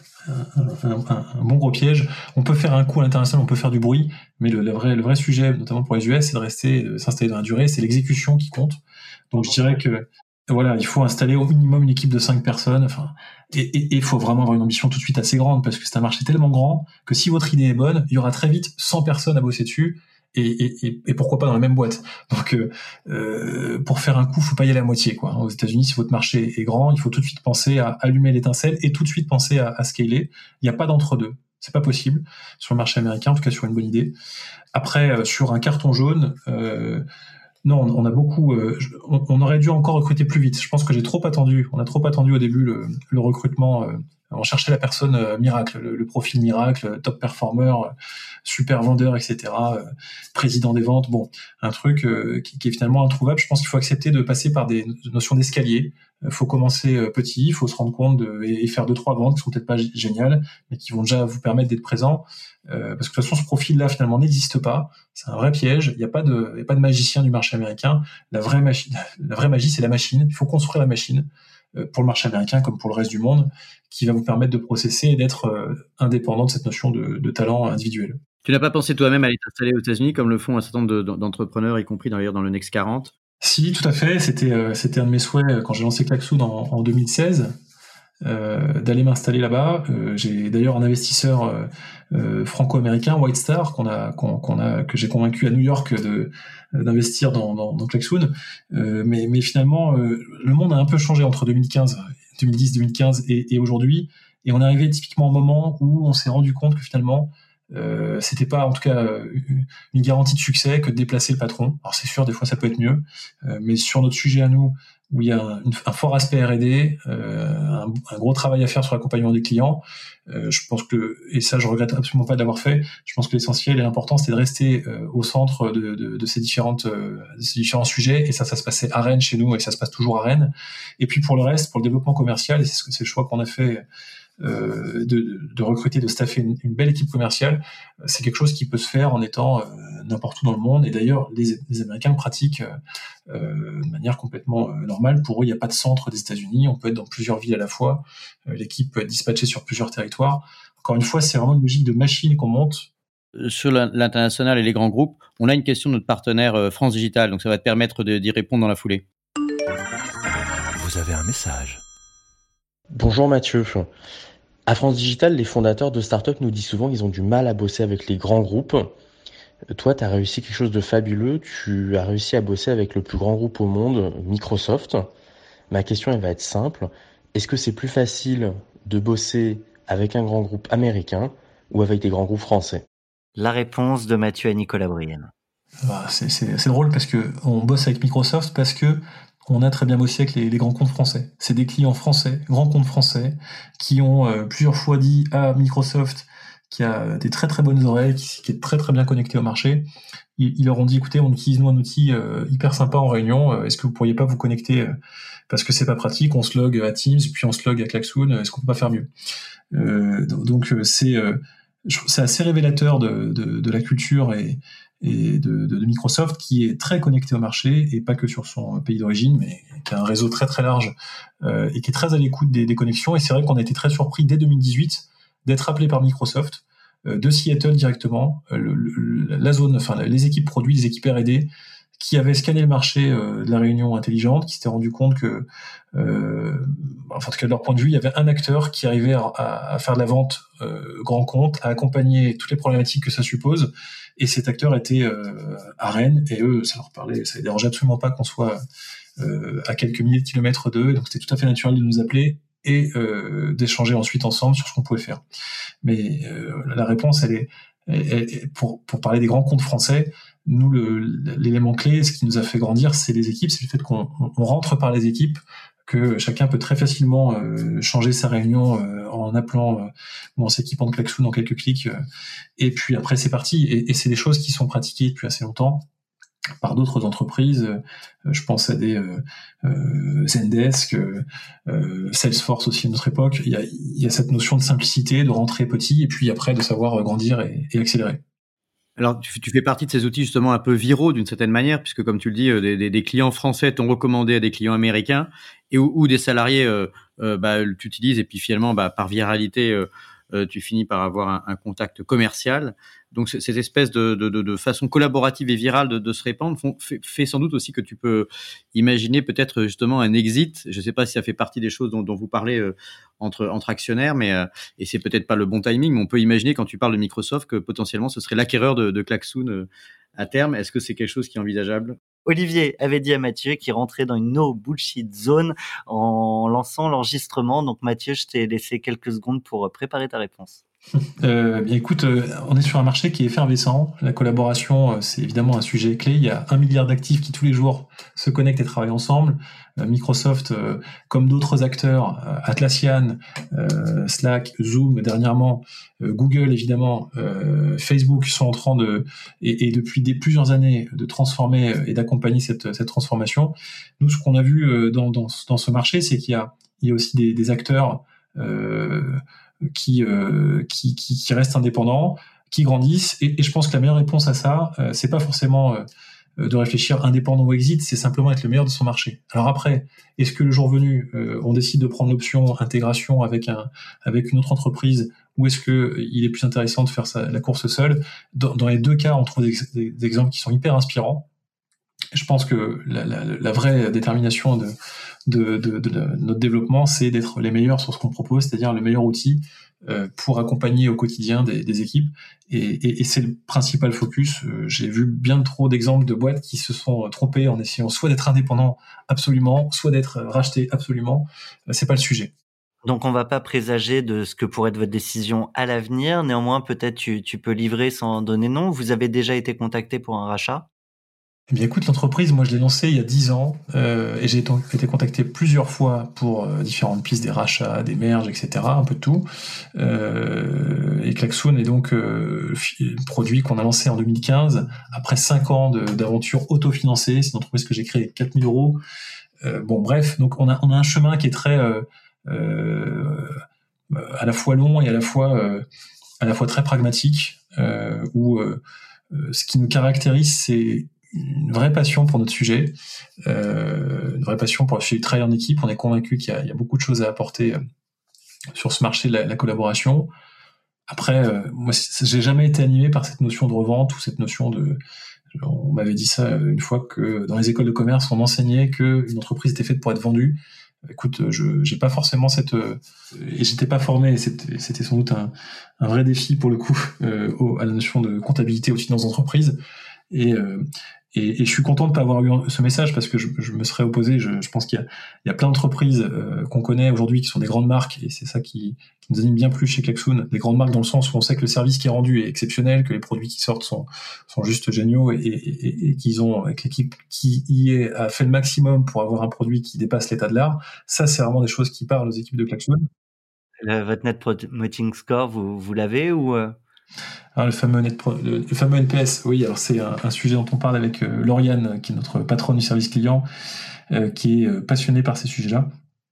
un, un, un, un bon gros piège. On peut faire un coup à l'international, on peut faire du bruit, mais le, le vrai, le vrai sujet, notamment pour les U S, c'est de rester, de s'installer dans la durée. C'est l'exécution qui compte. Donc je dirais que voilà, il faut installer au minimum une équipe de cinq personnes. Enfin, et il faut vraiment avoir une ambition tout de suite assez grande, parce que c'est un marché tellement grand que si votre idée est bonne, il y aura très vite cent personnes à bosser dessus. Et, et, et pourquoi pas dans la même boîte. Donc, euh, pour faire un coup, faut pas y aller à moitié, quoi. Aux États-Unis, si votre marché est grand, il faut tout de suite penser à allumer l'étincelle et tout de suite penser à, à scaler. Il n'y a pas d'entre-deux. C'est pas possible sur le marché américain, en tout cas sur une bonne idée. Après, euh, sur un carton jaune, euh, non, on a beaucoup. Euh, on, on aurait dû encore recruter plus vite. Je pense que j'ai trop attendu. On a trop attendu au début le, le recrutement. Euh, On cherchait la personne euh, miracle, le, le profil miracle, top performer, euh, super vendeur, et cetera. Euh, président des ventes. Bon, un truc euh, qui, qui est finalement introuvable. Je pense qu'il faut accepter de passer par des notions d'escalier. Il faut commencer euh, petit, il faut se rendre compte de, et, et faire deux trois ventes qui sont peut-être pas g- géniales, mais qui vont déjà vous permettre d'être présent. Euh, parce que de toute façon, ce profil-là finalement n'existe pas. C'est un vrai piège. Il n'y a pas de, il y a pas de magicien du marché américain. La vraie machine, la vraie magie, c'est la machine. Il faut construire la machine euh, pour le marché américain comme pour le reste du monde, qui va vous permettre de processer et d'être euh, indépendant de cette notion de, de talent individuel. Tu n'as pas pensé toi-même à aller t'installer aux États-Unis comme le font un certain nombre de- d'entrepreneurs, y compris d'ailleurs dans le Next quarante? Si, tout à fait. C'était, euh, c'était un de mes souhaits euh, quand j'ai lancé Klaxoon en, en deux mille seize, euh, d'aller m'installer là-bas. Euh, j'ai d'ailleurs un investisseur euh, euh, franco-américain, White Star, qu'on a, qu'on, qu'on a, que j'ai convaincu à New York de, d'investir dans, dans, dans Klaxoon. Euh, mais, mais finalement, euh, le monde a un peu changé entre deux mille quinze, deux mille dix, deux mille quinze et, et aujourd'hui. Et on est arrivé typiquement au moment où on s'est rendu compte que finalement, Euh, c'était pas en tout cas euh, une garantie de succès que de déplacer le patron. Alors c'est sûr, des fois ça peut être mieux, euh, mais sur notre sujet à nous, où il y a un, une, un fort aspect R et D, euh, un, un gros travail à faire sur l'accompagnement des clients, euh, je pense que, et ça je regrette absolument pas de l'avoir fait, je pense que l'essentiel et l'important c'était de rester euh, au centre de, de, de ces différentes euh, de ces différents sujets, et ça ça se passait à Rennes chez nous et ça se passe toujours à Rennes. Et puis pour le reste, pour le développement commercial, et c'est, ce que- c'est le choix qu'on a fait, euh, de, de recruter, de staffer une, une belle équipe commerciale, c'est quelque chose qui peut se faire en étant euh, n'importe où dans le monde. Et d'ailleurs, les, les Américains le pratiquent euh, de manière complètement euh, normale. Pour eux, il n'y a pas de centre des États-Unis. On peut être dans plusieurs villes à la fois. Euh, l'équipe peut être dispatchée sur plusieurs territoires. Encore une fois, c'est vraiment une logique de machine qu'on monte. Sur l'in- l'international et les grands groupes, on a une question de notre partenaire euh, France Digital, donc ça va te permettre de- d'y répondre dans la foulée. Vous avez un message. Bonjour Mathieu. À France Digital, les fondateurs de startups nous disent souvent qu'ils ont du mal à bosser avec les grands groupes. Toi, tu as réussi quelque chose de fabuleux. Tu as réussi à bosser avec le plus grand groupe au monde, Microsoft. Ma question, elle va être simple. Est-ce que c'est plus facile de bosser avec un grand groupe américain ou avec des grands groupes français? La réponse de Mathieu à Nicolas Brienne. Ah, c'est, c'est, c'est drôle parce que on bosse avec Microsoft parce que on a très bien bossé avec les, les grands comptes français. C'est des clients français, grands comptes français, qui ont euh, plusieurs fois dit à Microsoft, qui a des très très bonnes oreilles, qui, qui est très très bien connecté au marché. Ils, ils leur ont dit, écoutez, on utilise nous un outil euh, hyper sympa en réunion. Euh, est-ce que vous pourriez pas vous connecter euh, parce que c'est pas pratique. On se log à Teams, puis on se log à Klaxoon. Est-ce qu'on peut pas faire mieux? euh, Donc euh, c'est euh, c'est assez révélateur de, de, de la culture et et de, de, de Microsoft, qui est très connecté au marché, et pas que sur son pays d'origine, mais qui a un réseau très très large, euh, et qui est très à l'écoute des, des connexions. Et c'est vrai qu'on a été très surpris dès deux mille dix-huit d'être appelé par Microsoft, euh, de Seattle directement, euh, le, le, la zone, enfin les équipes produits, les équipes R et D, qui avaient scanné le marché euh, de la réunion intelligente, qui s'étaient rendu compte que, euh, enfin en tout cas de leur point de vue, il y avait un acteur qui arrivait à, à faire de la vente euh, grand compte, à accompagner toutes les problématiques que ça suppose. Et cet acteur était euh, à Rennes, et eux, ça leur parlait, ça les dérangeait absolument pas qu'on soit euh, à quelques milliers de kilomètres d'eux, donc c'était tout à fait naturel de nous appeler et euh, d'échanger ensuite ensemble sur ce qu'on pouvait faire. Mais euh, la réponse, elle est, elle, elle, pour, pour parler des grands comptes français, nous, le, l'élément clé, ce qui nous a fait grandir, c'est les équipes, c'est le fait qu'on on rentre par les équipes, que chacun peut très facilement euh, changer sa réunion euh, en appelant euh, ou en s'équipant de Klaxoon en quelques clics, euh, et puis après c'est parti. Et, et c'est des choses qui sont pratiquées depuis assez longtemps par d'autres entreprises. Euh, je pense à des euh, euh, Zendesk, euh, Salesforce aussi à notre époque. Il y a, il y a cette notion de simplicité, de rentrer petit, et puis après de savoir grandir et, et accélérer. Alors, tu, tu fais partie de ces outils justement un peu viraux d'une certaine manière, puisque comme tu le dis, euh, des, des, des clients français t'ont recommandé à des clients américains, et où, où des salariés euh, euh, bah, t'utilisent, et puis finalement, bah, par viralité, euh, euh, tu finis par avoir un, un contact commercial. Donc, c- cette espèce de, de, de, de façon collaborative et virale de, de se répandre font, fait, fait sans doute aussi que tu peux imaginer peut-être justement un exit. Je ne sais pas si ça fait partie des choses dont, dont vous parlez euh, entre, entre actionnaires, mais euh, et c'est peut-être pas le bon timing, mais on peut imaginer quand tu parles de Microsoft que potentiellement ce serait l'acquéreur de, de Klaxoon euh, à terme. Est-ce que c'est quelque chose qui est envisageable? Olivier avait dit à Mathieu qu'il rentrait dans une no bullshit zone en lançant l'enregistrement. Donc Mathieu, je t'ai laissé quelques secondes pour préparer ta réponse. Euh, bien écoute, euh, on est sur un marché qui est effervescent. La collaboration, euh, c'est évidemment un sujet clé. Il y a un milliard d'actifs qui tous les jours se connectent et travaillent ensemble. Euh, Microsoft, euh, comme d'autres acteurs, euh, Atlassian, euh, Slack, Zoom dernièrement, euh, Google évidemment, euh, Facebook sont en train de, et, et depuis des, plusieurs années, de transformer et d'accompagner cette, cette transformation. Nous, ce qu'on a vu euh, dans, dans, dans ce marché, c'est qu'il y a, il y a aussi des, des acteurs euh, qui, euh, qui, qui, qui restent indépendants, qui grandissent. Et, et je pense que la meilleure réponse à ça, euh, c'est pas forcément euh, de réfléchir indépendant ou exit, c'est simplement être le meilleur de son marché. Alors après, est-ce que le jour venu, euh, on décide de prendre l'option intégration avec un avec une autre entreprise, ou est-ce que il est plus intéressant de faire sa, la course seule? Dans, dans les deux cas, on trouve des, des, des exemples qui sont hyper inspirants. Je pense que la, la, la vraie détermination de, de, de, de, de notre développement, c'est d'être les meilleurs sur ce qu'on propose, c'est-à-dire le meilleur outil euh, pour accompagner au quotidien des, des équipes. Et, et, et c'est le principal focus. Euh, j'ai vu bien trop d'exemples de boîtes qui se sont trompées en essayant soit d'être indépendants absolument, soit d'être rachetés absolument. Euh, c'est pas le sujet. Donc on va pas présager de ce que pourrait être votre décision à l'avenir. Néanmoins, peut-être tu, tu peux livrer sans donner nom. Vous avez déjà été contacté pour un rachat? Eh bien, écoute, l'entreprise, moi, je l'ai lancée il y a dix ans, euh, et j'ai été été contacté plusieurs fois pour euh, différentes pistes, des rachats, des merges, et cetera, un peu de tout. Euh, et Klaxoon est donc euh, un produit qu'on a lancé en deux mille quinze, après cinq ans de, d'aventure autofinancée. C'est une entreprise que j'ai créée avec quatre mille euros. Euh, bon, bref, donc on a, on a un chemin qui est très euh, euh, à la fois long et à la fois, euh, à la fois très pragmatique, euh, où euh, ce qui nous caractérise, c'est une vraie passion pour notre sujet, euh, une vraie passion pour le sujet du travail en équipe. On est convaincu qu'il y a, il y a beaucoup de choses à apporter euh, sur ce marché de la, la collaboration. Après, euh, moi, j'ai jamais été animé par cette notion de revente ou cette notion de... On m'avait dit ça une fois, que dans les écoles de commerce, on enseignait qu'une entreprise était faite pour être vendue. Écoute, je j'ai pas forcément cette... Euh, et j'étais pas formé, c'était, c'était sans doute un, un vrai défi pour le coup euh, au, à la notion de comptabilité aux finances d'entreprise. Et, euh, et, et je suis content de pas avoir eu ce message, parce que je, je me serais opposé. Je, je pense qu'il y a, il y a plein d'entreprises euh, qu'on connaît aujourd'hui qui sont des grandes marques, et c'est ça qui, qui nous anime bien plus chez Klaxoon. Des grandes marques dans le sens où on sait que le service qui est rendu est exceptionnel, que les produits qui sortent sont, sont juste géniaux, et, et, et, et qu'ils ont, avec l'équipe qui y est, a fait le maximum pour avoir un produit qui dépasse l'état de l'art. Ça, c'est vraiment des choses qui parlent aux équipes de Klaxoon. Le, votre Net Promoting Score, vous, vous l'avez ou euh... Alors, le fameux net pro, le, le fameux N P S, oui. Alors c'est un, un sujet dont on parle avec euh, Lauriane, qui est notre patronne du service client, euh, qui est euh, passionnée par ces sujets-là.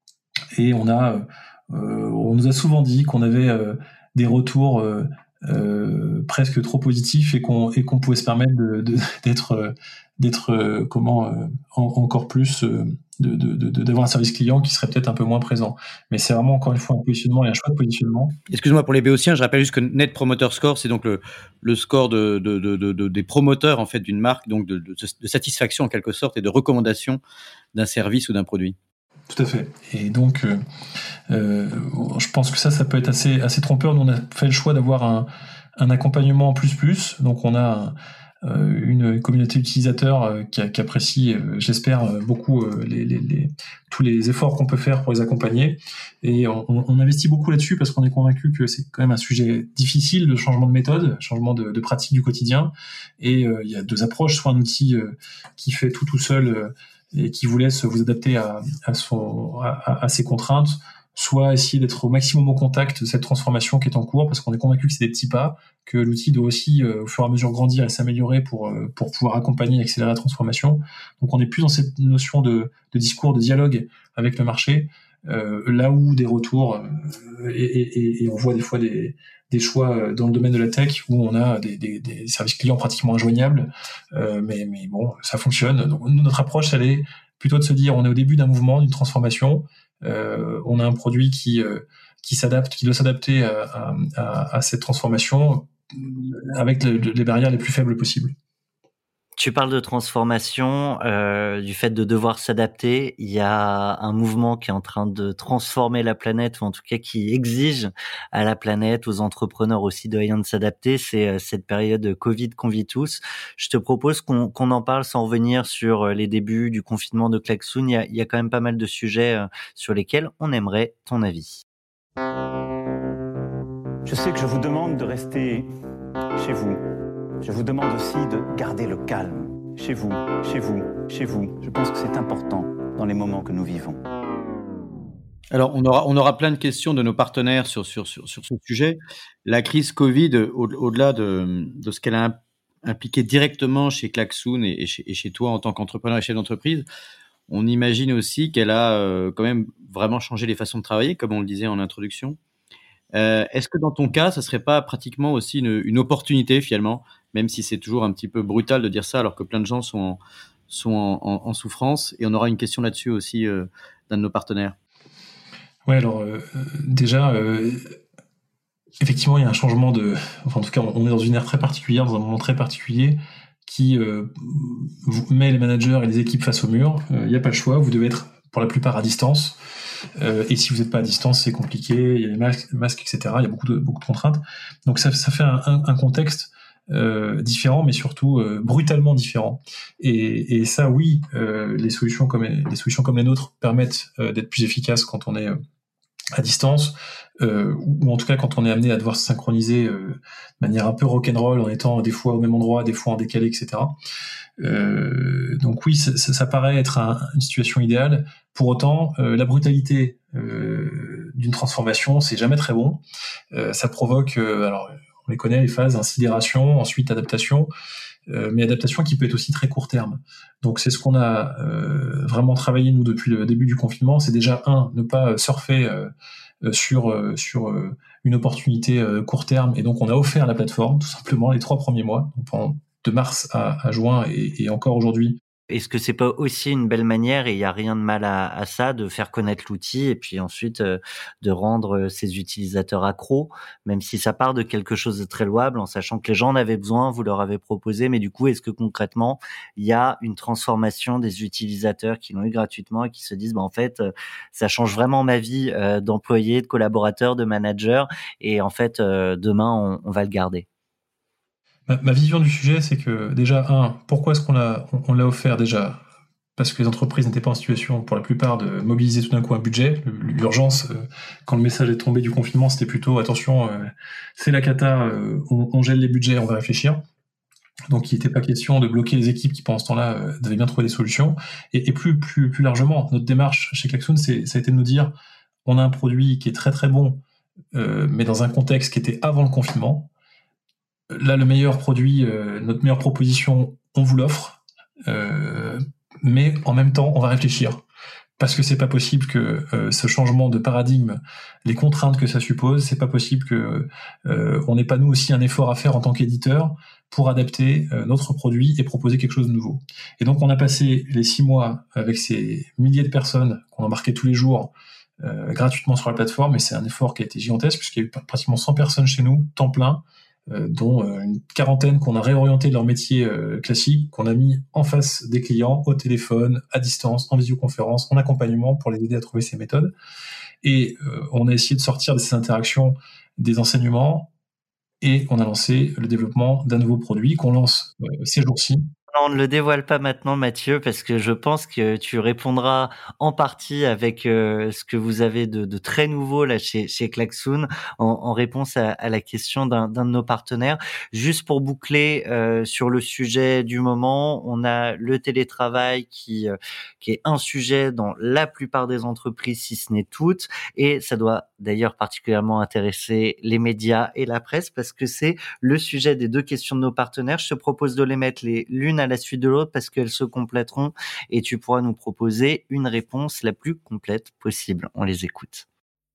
Et on a, euh, on nous a souvent dit qu'on avait euh, des retours euh, euh, presque trop positifs, et qu'on et qu'on pouvait se permettre de, de, d'être euh, d'être euh, comment euh, en, encore plus euh, de, de, de, d'avoir un service client qui serait peut-être un peu moins présent. Mais c'est vraiment, encore une fois, un positionnement et un choix de positionnement. Excuse-moi pour les Béotiens, je rappelle juste que Net Promoter Score, c'est donc le, le score de, de, de, de, de, des promoteurs en fait d'une marque, donc de, de, de satisfaction en quelque sorte, et de recommandation d'un service ou d'un produit. Tout à fait. Et donc, euh, euh, je pense que ça, ça peut être assez, assez trompeur. Nous, on a fait le choix d'avoir un, un accompagnement en plus plus. Donc, on a un, euh, une communauté utilisateur euh, qui, qui apprécie, euh, j'espère, euh, beaucoup euh, les, les, les, tous les efforts qu'on peut faire pour les accompagner. Et on, on investit beaucoup là-dessus, parce qu'on est convaincu que c'est quand même un sujet difficile, de changement de méthode, changement de, de pratique du quotidien. Et euh, il y a deux approches, soit un outil euh, qui fait tout tout seul, euh, et qui vous laisse vous adapter à, à, son, à, à ses contraintes, soit essayer d'être au maximum au contact de cette transformation qui est en cours, parce qu'on est convaincu que c'est des petits pas, que l'outil doit aussi, euh, au fur et à mesure, grandir et s'améliorer pour, euh, pour pouvoir accompagner et accélérer la transformation. Donc on est plus dans cette notion de, de discours, de dialogue avec le marché, euh, là où des retours, euh, et, et, et on voit des fois des, des choix dans le domaine de la tech où on a des, des, des services clients pratiquement injoignables, euh, mais, mais bon, ça fonctionne. Donc nous, notre approche, elle est plutôt de se dire, on est au début d'un mouvement, d'une transformation, euh, on a un produit qui, euh, qui s'adapte, qui doit s'adapter à, à, à cette transformation avec le, les barrières les plus faibles possibles. Tu parles de transformation, euh, du fait de devoir s'adapter. Il y a un mouvement qui est en train de transformer la planète, ou en tout cas qui exige à la planète, aux entrepreneurs aussi, de de s'adapter. C'est euh, cette période Covid qu'on vit tous. Je te propose qu'on, qu'on en parle sans revenir sur les débuts du confinement de Klaxoon. Il y a, il y a quand même pas mal de sujets euh, sur lesquels on aimerait ton avis. Je sais que je vous demande de rester chez vous. Je vous demande aussi de garder le calme. Chez vous, chez vous, chez vous. Je pense que c'est important dans les moments que nous vivons. Alors, on aura, on aura plein de questions de nos partenaires sur, sur, sur, sur ce sujet. La crise Covid, au, au-delà de, de ce qu'elle a impliqué directement chez Klaxoon et, et, chez, et chez toi en tant qu'entrepreneur et chef d'entreprise, on imagine aussi qu'elle a euh, quand même vraiment changé les façons de travailler, comme on le disait en introduction. Euh, est-ce que dans ton cas, ça serait pas pratiquement aussi une, une opportunité finalement, même si c'est toujours un petit peu brutal de dire ça, alors que plein de gens sont en, sont en, en, en souffrance. Et on aura une question là-dessus aussi euh, d'un de nos partenaires. Ouais, alors euh, déjà, euh, effectivement, il y a un changement de... Enfin, en tout cas, on est dans une ère très particulière, dans un moment très particulier, qui euh, vous met les managers et les équipes face au mur. Il n'y a pas le choix, vous devez être pour la plupart à distance. Euh, et si vous n'êtes pas à distance, c'est compliqué, il y a les masques, masques et cetera. Il y a beaucoup de, beaucoup de contraintes. Donc ça, ça fait un, un, un contexte euh, différent, mais surtout euh, brutalement différent. Et, et ça, oui, euh, les solutions comme les solutions comme les nôtres permettent euh, d'être plus efficaces quand on est euh, à distance, euh, ou en tout cas quand on est amené à devoir se synchroniser euh, de manière un peu rock'n'roll, en étant des fois au même endroit, des fois en décalé, et cetera. Euh, donc oui, ça, ça, ça paraît être un, une situation idéale. Pour autant, euh, la brutalité euh, d'une transformation, c'est jamais très bon. Euh, ça provoque, euh, alors on les connaît, les phases insidération, ensuite adaptation, euh, mais adaptation qui peut être aussi très court terme. Donc c'est ce qu'on a euh, vraiment travaillé nous depuis le début du confinement. C'est déjà un, ne pas surfer euh, sur euh, sur euh, une opportunité euh, court terme, et donc on a offert la plateforme tout simplement les trois premiers mois, donc pendant de mars à, à juin et, et encore aujourd'hui. Est-ce que c'est pas aussi une belle manière, et il y a rien de mal à, à ça, de faire connaître l'outil et puis ensuite euh, de rendre ses utilisateurs accros, même si ça part de quelque chose de très louable, en sachant que les gens en avaient besoin, vous leur avez proposé, mais du coup, est-ce que concrètement, il y a une transformation des utilisateurs qui l'ont eu gratuitement et qui se disent, bah en fait, euh, ça change vraiment ma vie euh, d'employé, de collaborateur, de manager, et en fait, euh, demain, on, on va le garder. Ma, ma vision du sujet, c'est que déjà, un, pourquoi est-ce qu'on l'a, on, on l'a offert déjà ? Parce que les entreprises n'étaient pas en situation, pour la plupart, de mobiliser tout d'un coup un budget. L'urgence, euh, quand le message est tombé du confinement, c'était plutôt, attention, euh, c'est la cata, euh, on, on gèle les budgets, on va réfléchir. Donc il n'était pas question de bloquer les équipes qui, pendant ce temps-là, euh, devaient bien trouver des solutions. Et, et plus, plus, plus largement, notre démarche chez Klaxoon, c'est, ça a été de nous dire, on a un produit qui est très très bon, euh, mais dans un contexte qui était avant le confinement. Là, le meilleur produit, euh, notre meilleure proposition, on vous l'offre, euh, mais en même temps, on va réfléchir. Parce que c'est pas possible que euh, ce changement de paradigme, les contraintes que ça suppose, c'est pas possible que euh, on n'ait pas nous aussi un effort à faire en tant qu'éditeur pour adapter euh, notre produit et proposer quelque chose de nouveau. Et donc, on a passé les six mois avec ces milliers de personnes qu'on embarquait tous les jours euh, gratuitement sur la plateforme, et c'est un effort qui a été gigantesque puisqu'il y a eu pratiquement cent personnes chez nous, temps plein, Euh, dont euh, une quarantaine qu'on a réorienté de leur métier euh, classique, qu'on a mis en face des clients, au téléphone, à distance, en visioconférence, en accompagnement pour les aider à trouver ces méthodes. Et euh, on a essayé de sortir de ces interactions des enseignements, et on a lancé le développement d'un nouveau produit qu'on lance euh, ces jours-ci. On ne le dévoile pas maintenant, Mathieu, parce que je pense que tu répondras en partie avec euh, ce que vous avez de, de très nouveau là chez, chez Klaxoon, en, en réponse à, à la question d'un, d'un de nos partenaires. Juste pour boucler euh, sur le sujet du moment, on a le télétravail qui euh, qui est un sujet dans la plupart des entreprises, si ce n'est toutes, et ça doit d'ailleurs particulièrement intéresser les médias et la presse, parce que c'est le sujet des deux questions de nos partenaires. Je te propose de les mettre les l'une à la suite de l'autre parce qu'elles se compléteront, et tu pourras nous proposer une réponse la plus complète possible. On les écoute.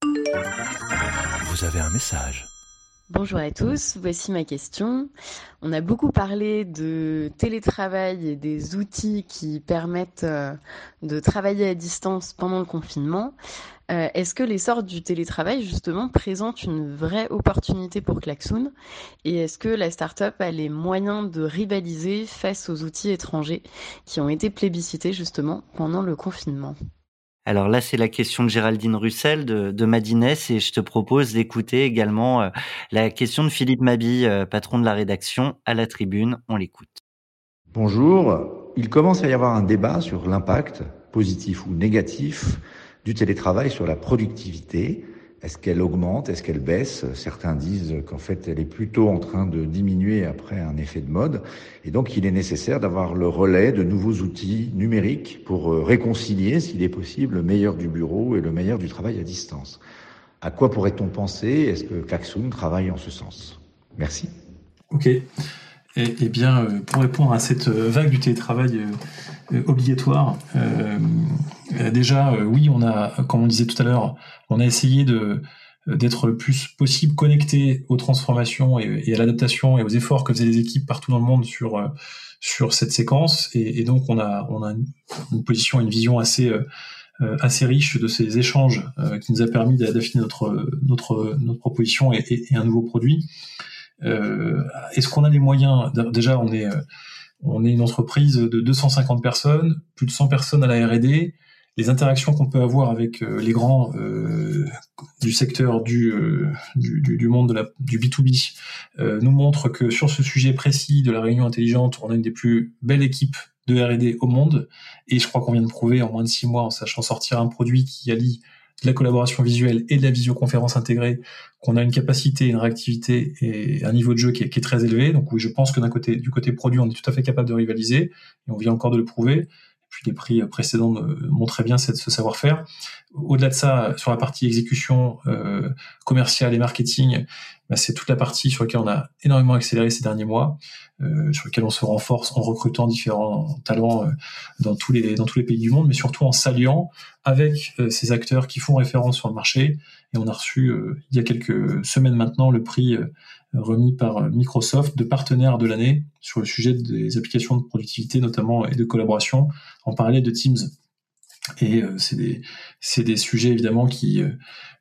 Vous avez un message. Bonjour à tous, voici ma question. On a beaucoup parlé de télétravail et des outils qui permettent euh, de travailler à distance pendant le confinement. Euh, est-ce que l'essor du télétravail, justement, présente une vraie opportunité pour Klaxoon ? Et est-ce que la start-up a les moyens de rivaliser face aux outils étrangers qui ont été plébiscités, justement, pendant le confinement ? Alors là, c'est la question de Géraldine Russell de, de Madines, et je te propose d'écouter également euh, la question de Philippe Mabille, euh, patron de la rédaction à la Tribune. On l'écoute. Bonjour. Il commence à y avoir un débat sur l'impact, positif ou négatif, du télétravail sur la productivité. Est-ce qu'elle augmente? Est-ce qu'elle baisse? Certains disent qu'en fait, elle est plutôt en train de diminuer après un effet de mode. Et donc, il est nécessaire d'avoir le relais de nouveaux outils numériques pour réconcilier, s'il est possible, le meilleur du bureau et le meilleur du travail à distance. À quoi pourrait-on penser? Est-ce que Klaxoon travaille en ce sens? Merci. Ok. Eh, eh bien, pour répondre à cette vague du télétravail euh, obligatoire, euh, déjà, euh, oui, on a, comme on disait tout à l'heure, on a essayé de d'être le plus possible connecté aux transformations et, et à l'adaptation et aux efforts que faisaient les équipes partout dans le monde sur euh, sur cette séquence. Et, et donc, on a on a une, une position, une vision assez euh, assez riche de ces échanges euh, qui nous a permis d'affiner notre notre notre proposition et, et, et un nouveau produit. Euh, est-ce qu'on a les moyens? Déjà, on est euh, on est une entreprise de deux cent cinquante personnes, plus de cent personnes à la R et D. Les interactions qu'on peut avoir avec euh, les grands euh, du secteur du, euh, du, du, du monde de la, du B deux B euh, nous montrent que sur ce sujet précis de la réunion intelligente, on a une des plus belles équipes de R et D au monde. Et je crois qu'on vient de prouver en moins de six mois, en sachant sortir un produit qui allie de la collaboration visuelle et de la visioconférence intégrée, qu'on a une capacité, une réactivité et un niveau de jeu qui est, qui est très élevé. Donc oui, je pense que d'un côté, du côté produit, on est tout à fait capable de rivaliser, et on vient encore de le prouver. Puis les prix précédents montraient bien cette, ce savoir-faire. Au-delà de ça, sur la partie exécution euh, commerciale et marketing, bah, c'est toute la partie sur laquelle on a énormément accéléré ces derniers mois, euh, sur laquelle on se renforce en recrutant différents talents euh, dans tous les dans tous les pays du monde, mais surtout en s'alliant avec euh, ces acteurs qui font référence sur le marché. Et on a reçu euh, il y a quelques semaines maintenant le prix euh, remis par Microsoft de partenaire de l'année sur le sujet des applications de productivité notamment et de collaboration en parallèle de Teams. Et euh, c'est des c'est des sujets évidemment qui euh,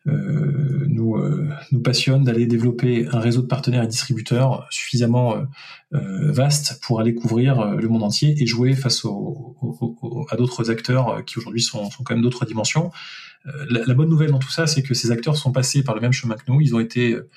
euh, nous euh, nous passionnent, d'aller développer un réseau de partenaires et distributeurs suffisamment euh, euh, vaste pour aller couvrir euh, le monde entier et jouer face au, au, au, à d'autres acteurs qui aujourd'hui sont sont quand même d'autres dimensions. La, la bonne nouvelle dans tout ça, c'est que ces acteurs sont passés par le même chemin que nous. Ils ont été, euh,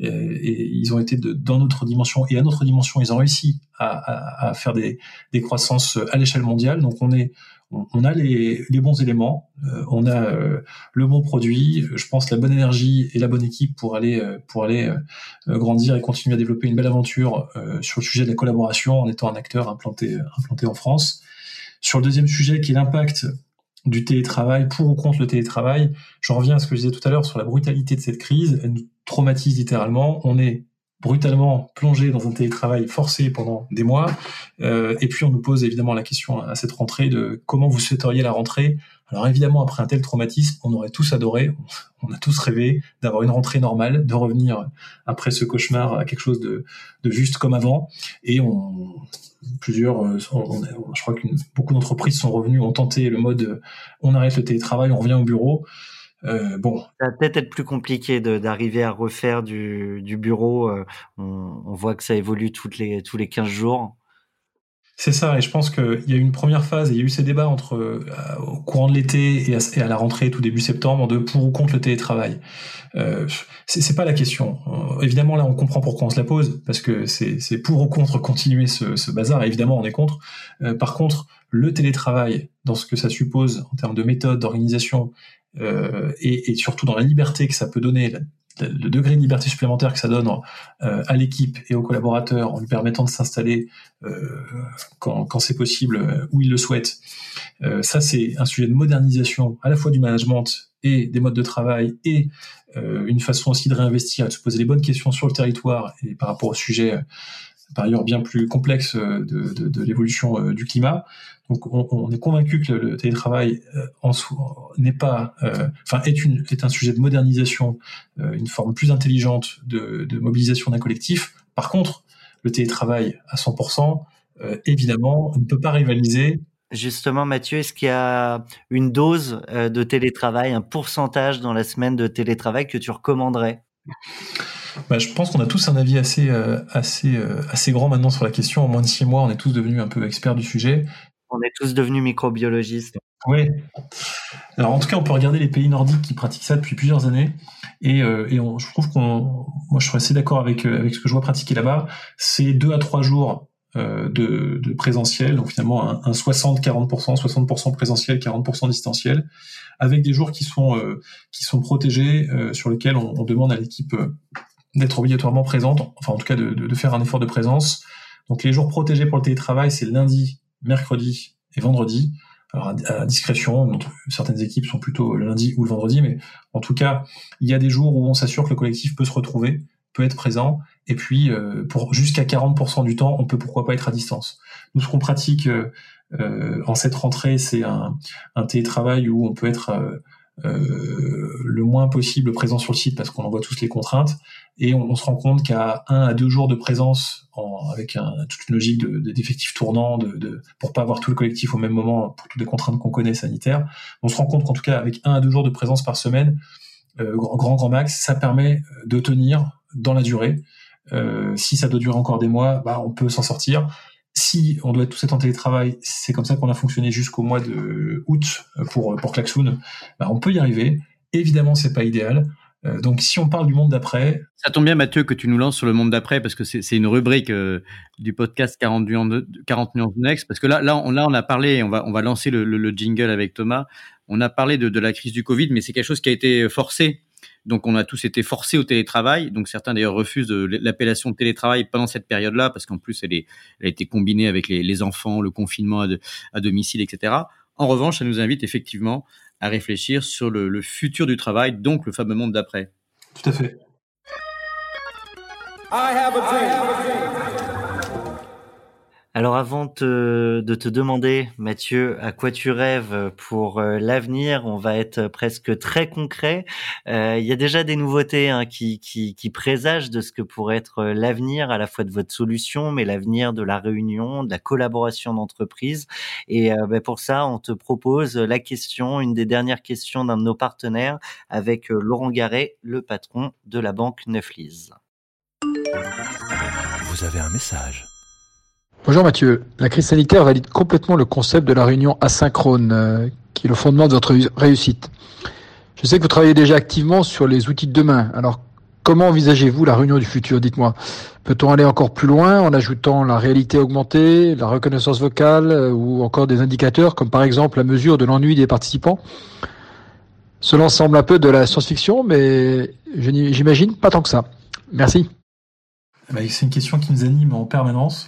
et ils ont été de, dans notre dimension et à notre dimension, ils ont réussi à, à, à faire des, des croissances à l'échelle mondiale. Donc on est, on, on a les, les bons éléments, euh, on a euh, le bon produit, je pense la bonne énergie et la bonne équipe pour aller, euh, pour aller euh, grandir et continuer à développer une belle aventure euh, sur le sujet de la collaboration en étant un acteur implanté, implanté en France. Sur le deuxième sujet, qui est l'impact du télétravail, pour ou contre le télétravail, j'en reviens à ce que je disais tout à l'heure sur la brutalité de cette crise. Elle nous traumatise littéralement. On est brutalement plongé dans un télétravail forcé pendant des mois. Euh, et puis on nous pose évidemment la question à cette rentrée de comment vous souhaiteriez la rentrée. Alors évidemment, après un tel traumatisme, on aurait tous adoré, on a tous rêvé d'avoir une rentrée normale, de revenir après ce cauchemar à quelque chose de, de juste comme avant. Et on... Plusieurs, on, on, je crois que beaucoup d'entreprises sont revenues, ont tenté le mode on arrête le télétravail, on revient au bureau. Euh, bon, ça va peut-être être plus compliqué de, d'arriver à refaire du, du bureau. Euh, on, on voit que ça évolue toutes les, tous les quinze jours. C'est ça, et je pense qu'il y a eu une première phase, et il y a eu ces débats entre euh, au courant de l'été et à, et à la rentrée tout début septembre de pour ou contre le télétravail. Euh, c'est, c'est pas la question. Euh, évidemment, là, on comprend pourquoi on se la pose, parce que c'est, c'est pour ou contre continuer ce, ce bazar. Et évidemment, on est contre. Euh, par contre, le télétravail, dans ce que ça suppose en termes de méthode, d'organisation, euh, et, et surtout dans la liberté que ça peut donner, la, le degré de liberté supplémentaire que ça donne euh, à l'équipe et aux collaborateurs en lui permettant de s'installer euh, quand, quand c'est possible, euh, où ils le souhaitent. Euh, ça, c'est un sujet de modernisation à la fois du management et des modes de travail et euh, une façon aussi de réinvestir et de se poser les bonnes questions sur le territoire et par rapport au sujet euh, par ailleurs bien plus complexe de, de, de l'évolution euh, du climat. Donc on, on est convaincu que le, le télétravail euh, en soi n'est pas, euh, enfin est une est un sujet de modernisation, euh, une forme plus intelligente de, de mobilisation d'un collectif. Par contre, le télétravail à cent pour cent, euh, évidemment, ne peut pas rivaliser. Justement, Mathieu, est-ce qu'il y a une dose euh, de télétravail, un pourcentage dans la semaine de télétravail que tu recommanderais ? Bah, je pense qu'on a tous un avis assez, euh, assez, euh, assez grand maintenant sur la question. En moins de six mois, on est tous devenus un peu experts du sujet. On est tous devenus microbiologistes. Oui. Alors en tout cas, on peut regarder les pays nordiques qui pratiquent ça depuis plusieurs années. Et, euh, et on, je trouve qu'on, moi, je suis assez d'accord avec, avec ce que je vois pratiquer là-bas. C'est deux à trois jours euh, de, de présentiel, donc finalement un, un soixante quarante pour cent, soixante pour cent présentiel, quarante pour cent distanciel, avec des jours qui sont euh, qui sont protégés, euh, sur lesquels on, on demande à l'équipe euh, d'être obligatoirement présente, enfin en tout cas de, de, de faire un effort de présence. Donc les jours protégés pour le télétravail, c'est lundi, mercredi et vendredi. Alors à, à discrétion, donc, certaines équipes sont plutôt le lundi ou le vendredi, mais en tout cas, il y a des jours où on s'assure que le collectif peut se retrouver, peut être présent, et puis euh, pour jusqu'à quarante pour cent du temps, on peut pourquoi pas être à distance. Nous, ce qu'on pratique euh, euh, en cette rentrée, c'est un, un télétravail où on peut être euh, euh, le moins possible présent sur le site parce qu'on en voit tous les contraintes, et on, on se rend compte qu'à un à deux jours de présence, en, avec un, toute une logique de, de, d'effectifs tournants, de, de, pour pas avoir tout le collectif au même moment, pour toutes les contraintes qu'on connaît sanitaires, on se rend compte qu'en tout cas, avec un à deux jours de présence par semaine, euh, grand, grand grand max, ça permet de tenir dans la durée. Euh, si ça doit durer encore des mois, bah on peut s'en sortir. Si on doit être tous être en télétravail, c'est comme ça qu'on a fonctionné jusqu'au mois de août pour pour Klaxoon, bah on peut y arriver. Évidemment, c'est pas idéal. Euh, donc, si on parle du monde d'après, ça tombe bien, Mathieu, que tu nous lances sur le monde d'après, parce que c'est, c'est une rubrique euh, du podcast quarante nuances de Next. Parce que là, là, on, là, on a parlé, on va, on va lancer le, le, le jingle avec Thomas. On a parlé de, de la crise du Covid, mais c'est quelque chose qui a été forcé. Donc, on a tous été forcés au télétravail. Donc, certains d'ailleurs refusent de, l'appellation de télétravail pendant cette période-là, parce qu'en plus, elle, est, elle a été combinée avec les, les enfants, le confinement à, de, à domicile, et cetera. En revanche, ça nous invite effectivement à réfléchir sur le, le futur du travail, donc le fameux monde d'après. Tout à fait. I have a dream. Alors avant te, de te demander, Mathieu, à quoi tu rêves pour euh, l'avenir, on va être presque très concret. Euh, il y a déjà des nouveautés hein, qui, qui, qui présagent de ce que pourrait être l'avenir à la fois de votre solution, mais l'avenir de la réunion, de la collaboration d'entreprise. Et euh, ben pour ça, on te propose la question, une des dernières questions d'un de nos partenaires, avec euh, Laurent Garret, le patron de la banque Neuflize. Vous avez un message. Bonjour Mathieu, la crise sanitaire valide complètement le concept de la réunion asynchrone, euh, qui est le fondement de votre réussite. Je sais que vous travaillez déjà activement sur les outils de demain, alors comment envisagez-vous la réunion du futur, dites-moi. Peut-on aller encore plus loin en ajoutant la réalité augmentée, la reconnaissance vocale euh, ou encore des indicateurs comme par exemple la mesure de l'ennui des participants ? Cela semble un peu de la science-fiction, mais je j'imagine pas tant que ça. Merci. C'est une question qui nous anime en permanence.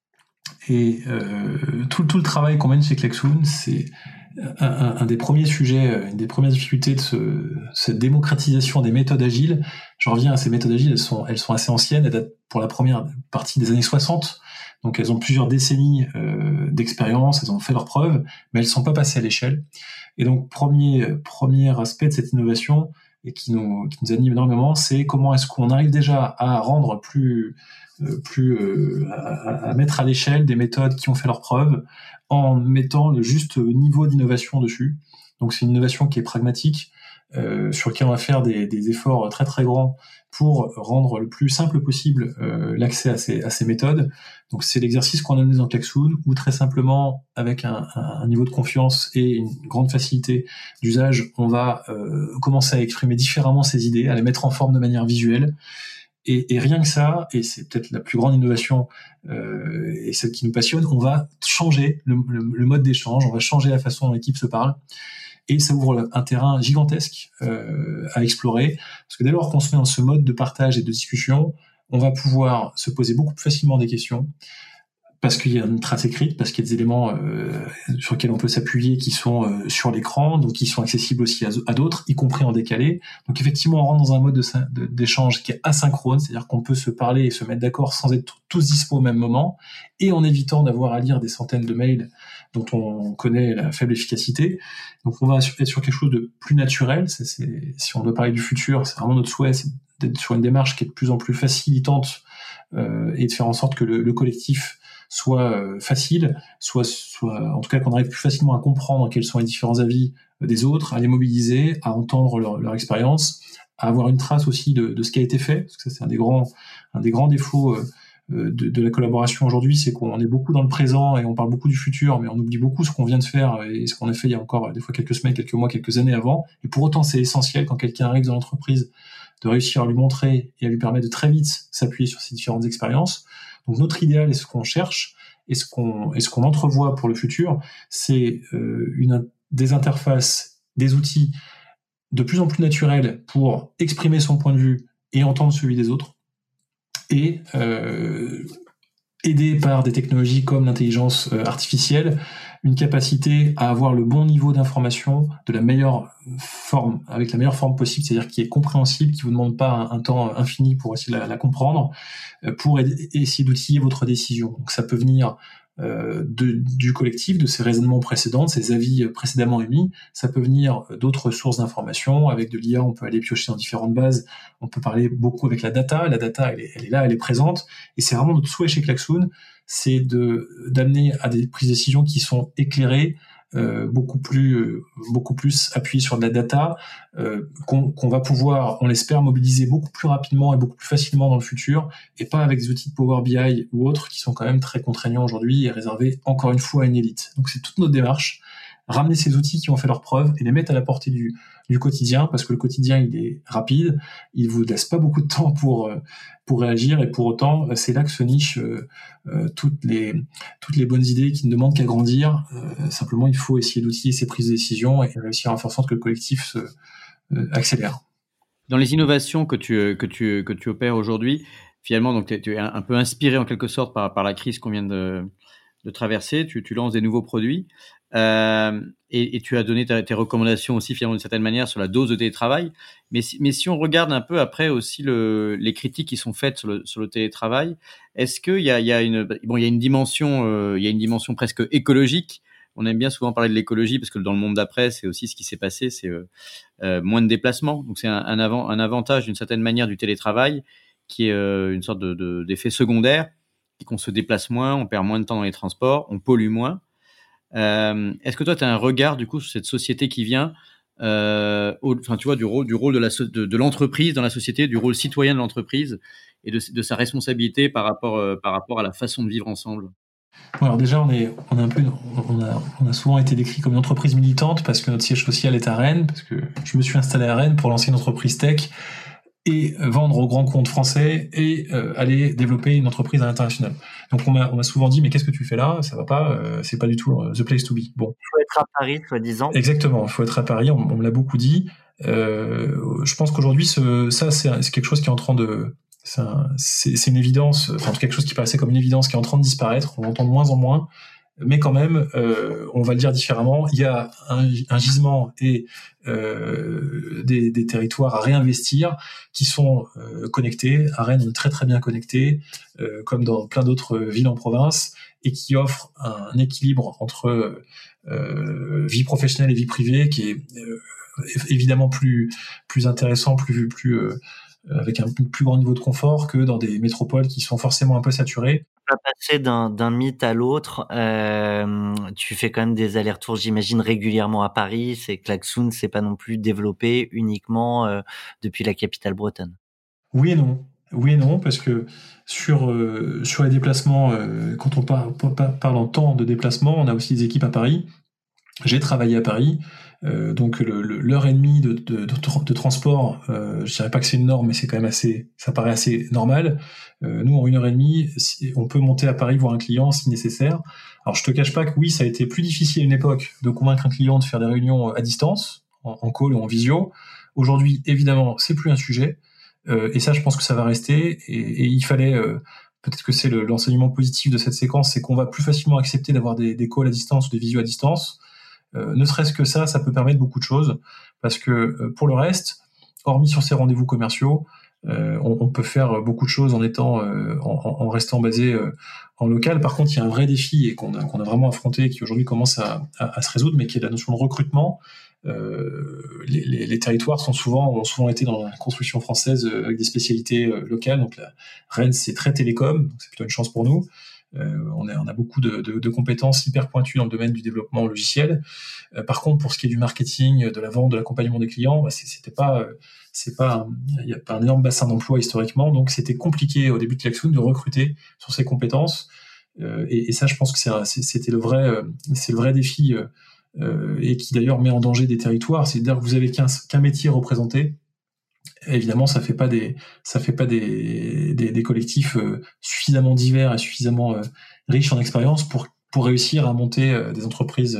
Et euh, tout, tout le travail qu'on mène chez Klaxoon, c'est un, un, un des premiers sujets, une des premières difficultés de ce, cette démocratisation des méthodes agiles. Je reviens à ces méthodes agiles, elles sont, elles sont assez anciennes, elles datent pour la première partie des années soixante, donc elles ont plusieurs décennies euh, d'expérience, elles ont fait leurs preuves, mais elles ne sont pas passées à l'échelle. Et donc, premier, premier aspect de cette innovation, et qui nous, qui nous anime énormément, c'est comment est-ce qu'on arrive déjà à rendre plus... Euh, plus euh, à, à mettre à l'échelle des méthodes qui ont fait leurs preuves en mettant le juste niveau d'innovation dessus. Donc c'est une innovation qui est pragmatique, euh, sur laquelle on va faire des, des efforts très très grands pour rendre le plus simple possible euh, l'accès à ces, à ces méthodes. Donc c'est l'exercice qu'on a mené dans Klaxoon, où très simplement, avec un, un niveau de confiance et une grande facilité d'usage, on va euh, commencer à exprimer différemment ces idées, à les mettre en forme de manière visuelle. Et, et rien que ça, et c'est peut-être la plus grande innovation euh, et celle qui nous passionne, on va changer le, le, le mode d'échange, on va changer la façon dont l'équipe se parle, et ça ouvre un terrain gigantesque euh, à explorer, parce que dès lors qu'on se met dans ce mode de partage et de discussion, on va pouvoir se poser beaucoup plus facilement des questions, parce qu'il y a une trace écrite, parce qu'il y a des éléments euh, sur lesquels on peut s'appuyer qui sont euh, sur l'écran, donc qui sont accessibles aussi à, à d'autres, y compris en décalé. Donc effectivement, on rentre dans un mode de, de, d'échange qui est asynchrone, c'est-à-dire qu'on peut se parler et se mettre d'accord sans être tous dispo au même moment, et en évitant d'avoir à lire des centaines de mails dont on connaît la faible efficacité. Donc on va être sur quelque chose de plus naturel. C'est, c'est, si on doit parler du futur, c'est vraiment notre souhait, c'est d'être sur une démarche qui est de plus en plus facilitante euh, et de faire en sorte que le, le collectif soit euh, facile, soit, soit en tout cas qu'on arrive plus facilement à comprendre quels sont les différents avis euh, des autres, à les mobiliser, à entendre leur, leur expérience, à avoir une trace aussi de, de ce qui a été fait, parce que ça, c'est un des grands, un des grands défauts euh, de, de la collaboration aujourd'hui, c'est qu'on est beaucoup dans le présent et on parle beaucoup du futur, mais on oublie beaucoup ce qu'on vient de faire et ce qu'on a fait il y a encore des fois quelques semaines, quelques mois, quelques années avant. Et pour autant, c'est essentiel quand quelqu'un arrive dans l'entreprise de réussir à lui montrer et à lui permettre de très vite s'appuyer sur ces différentes expériences. Donc notre idéal et ce qu'on cherche, et ce qu'on, et ce qu'on entrevoit pour le futur, c'est euh, une, des interfaces, des outils de plus en plus naturels pour exprimer son point de vue et entendre celui des autres, et euh, aidé par des technologies comme l'intelligence euh, artificielle, une capacité à avoir le bon niveau d'information de la meilleure forme, avec la meilleure forme possible, c'est-à-dire qui est compréhensible, qui vous demande pas un, un temps infini pour essayer de la, la comprendre, euh, pour aider, essayer d'outiller votre décision. Donc ça peut venir euh, de, du collectif, de ces raisonnements précédents, de ces avis précédemment émis, ça peut venir d'autres sources d'informations. Avec de l'I A, on peut aller piocher dans différentes bases, on peut parler beaucoup avec la data, la data elle est, elle est là, elle est présente, et c'est vraiment notre souhait chez Klaxoon, c'est de d'amener à des prises de décision qui sont éclairées, euh, beaucoup plus euh, beaucoup plus appuyées sur de la data, euh, qu'on, qu'on va pouvoir, on l'espère, mobiliser beaucoup plus rapidement et beaucoup plus facilement dans le futur, et pas avec des outils de Power B I ou autres qui sont quand même très contraignants aujourd'hui et réservés encore une fois à une élite. Donc c'est toute notre démarche, ramener ces outils qui ont fait leurs preuves et les mettre à la portée du du quotidien, parce que le quotidien il est rapide, il vous laisse pas beaucoup de temps pour pour réagir, et pour autant c'est là que se nichent euh, euh, toutes les toutes les bonnes idées qui ne demandent qu'à grandir. Euh, simplement il faut essayer d'outiller ces prises de décision et réussir à faire en sorte que le collectif se euh, accélère. Dans les innovations que tu que tu que tu opères aujourd'hui, finalement donc tu es un peu inspiré en quelque sorte par par la crise qu'on vient de de traverser, tu, tu lances des nouveaux produits euh, et, et tu as donné ta, tes recommandations aussi finalement d'une certaine manière sur la dose de télétravail. Mais si, mais si on regarde un peu après aussi le, les critiques qui sont faites sur le, sur le télétravail, est-ce qu'il y a, il y a une bon il y a une dimension euh, il y a une dimension presque écologique. On aime bien souvent parler de l'écologie parce que dans le monde d'après, c'est aussi ce qui s'est passé, c'est euh, euh, moins de déplacements. Donc c'est un, un, avant, un avantage d'une certaine manière du télétravail qui est euh, une sorte de, de, d'effet secondaire, qu'on se déplace moins, on perd moins de temps dans les transports, on pollue moins. Euh, est-ce que toi, tu as un regard du coup sur cette société qui vient, euh, au, enfin, tu vois, du rôle, du rôle de, la, de, de l'entreprise dans la société, du rôle citoyen de l'entreprise et de, de sa responsabilité par rapport, euh, par rapport à la façon de vivre ensemble? Bon, alors déjà, on est, on est un peu, on a, on a souvent été décrit comme une entreprise militante parce que notre siège social est à Rennes, parce que je me suis installé à Rennes pour lancer une entreprise tech et vendre aux grands comptes français et euh, aller développer une entreprise à l'international. Donc on m'a, on m'a souvent dit mais qu'est-ce que tu fais là ? Ça va pas, euh, c'est pas du tout euh, the place to be. Bon. Il faut être à Paris, soi-disant. Exactement, il faut être à Paris. On, on me l'a beaucoup dit. Euh, je pense qu'aujourd'hui, ce, ça c'est, c'est quelque chose qui est en train de, c'est, un, c'est, c'est une évidence. Enfin quelque chose qui paraissait comme une évidence qui est en train de disparaître. On l'entend de moins en moins. Mais quand même, euh, on va le dire différemment, il y a un, un gisement et euh, des, des territoires à réinvestir qui sont euh, connectés. À Rennes, on est très très bien connectés, euh, comme dans plein d'autres villes en province, et qui offrent un équilibre entre euh, vie professionnelle et vie privée qui est euh, évidemment plus plus intéressant, plus plus euh, avec un plus grand niveau de confort que dans des métropoles qui sont forcément un peu saturées. Pas passer d'un, d'un mythe à l'autre. Euh, tu fais quand même des allers-retours, j'imagine, régulièrement à Paris. C'est que Klaxoon, c'est pas non plus développé uniquement euh, depuis la capitale bretonne. Oui et non. Oui et non, parce que sur euh, sur les déplacements, euh, quand on parle, parle en temps de déplacement, on a aussi des équipes à Paris. J'ai travaillé à Paris, euh, donc le, le, l'heure et demie de, de, de, de transport, euh, je dirais pas que c'est une norme, mais c'est quand même assez, ça paraît assez normal. Euh, nous, en une heure et demie, on peut monter à Paris voir un client si nécessaire. Alors, je te cache pas que oui, ça a été plus difficile à une époque de convaincre un client de faire des réunions à distance, en, en call ou en visio. Aujourd'hui, évidemment, c'est plus un sujet, euh, et ça, je pense que ça va rester. Et, et il fallait, euh, peut-être que c'est le, l'enseignement positif de cette séquence, c'est qu'on va plus facilement accepter d'avoir des, des calls à distance ou des visios à distance. Euh, ne serait-ce que ça, ça peut permettre beaucoup de choses, parce que euh, pour le reste, hormis sur ces rendez-vous commerciaux, euh, on, on peut faire beaucoup de choses en étant, euh, en, en restant basé euh, en local. Par contre, il y a un vrai défi et qu'on a, qu'on a vraiment affronté, qui aujourd'hui commence à, à, à se résoudre, mais qui est la notion de recrutement. Euh, les, les, les territoires sont souvent, ont souvent été dans la construction française euh, avec des spécialités euh, locales. Donc la Rennes, c'est très télécom, donc c'est plutôt une chance pour nous. Euh, on, a, on a beaucoup de, de, de compétences hyper pointues dans le domaine du développement logiciel. Euh, par contre, pour ce qui est du marketing, de la vente, de l'accompagnement des clients, bah, c'est, c'était pas, euh, c'est pas, il y a pas un énorme bassin d'emploi historiquement, donc c'était compliqué au début de Klaxoon de recruter sur ces compétences. Euh, et, et ça, je pense que c'est, c'est, c'était le vrai, euh, c'est le vrai défi euh, euh, et qui d'ailleurs met en danger des territoires. C'est-à-dire que vous avez qu'un, qu'un métier représenté. Évidemment, ça fait pas des, ça fait pas des, des, des collectifs euh, suffisamment divers et suffisamment euh, riches en expérience pour pour réussir à monter euh, des entreprises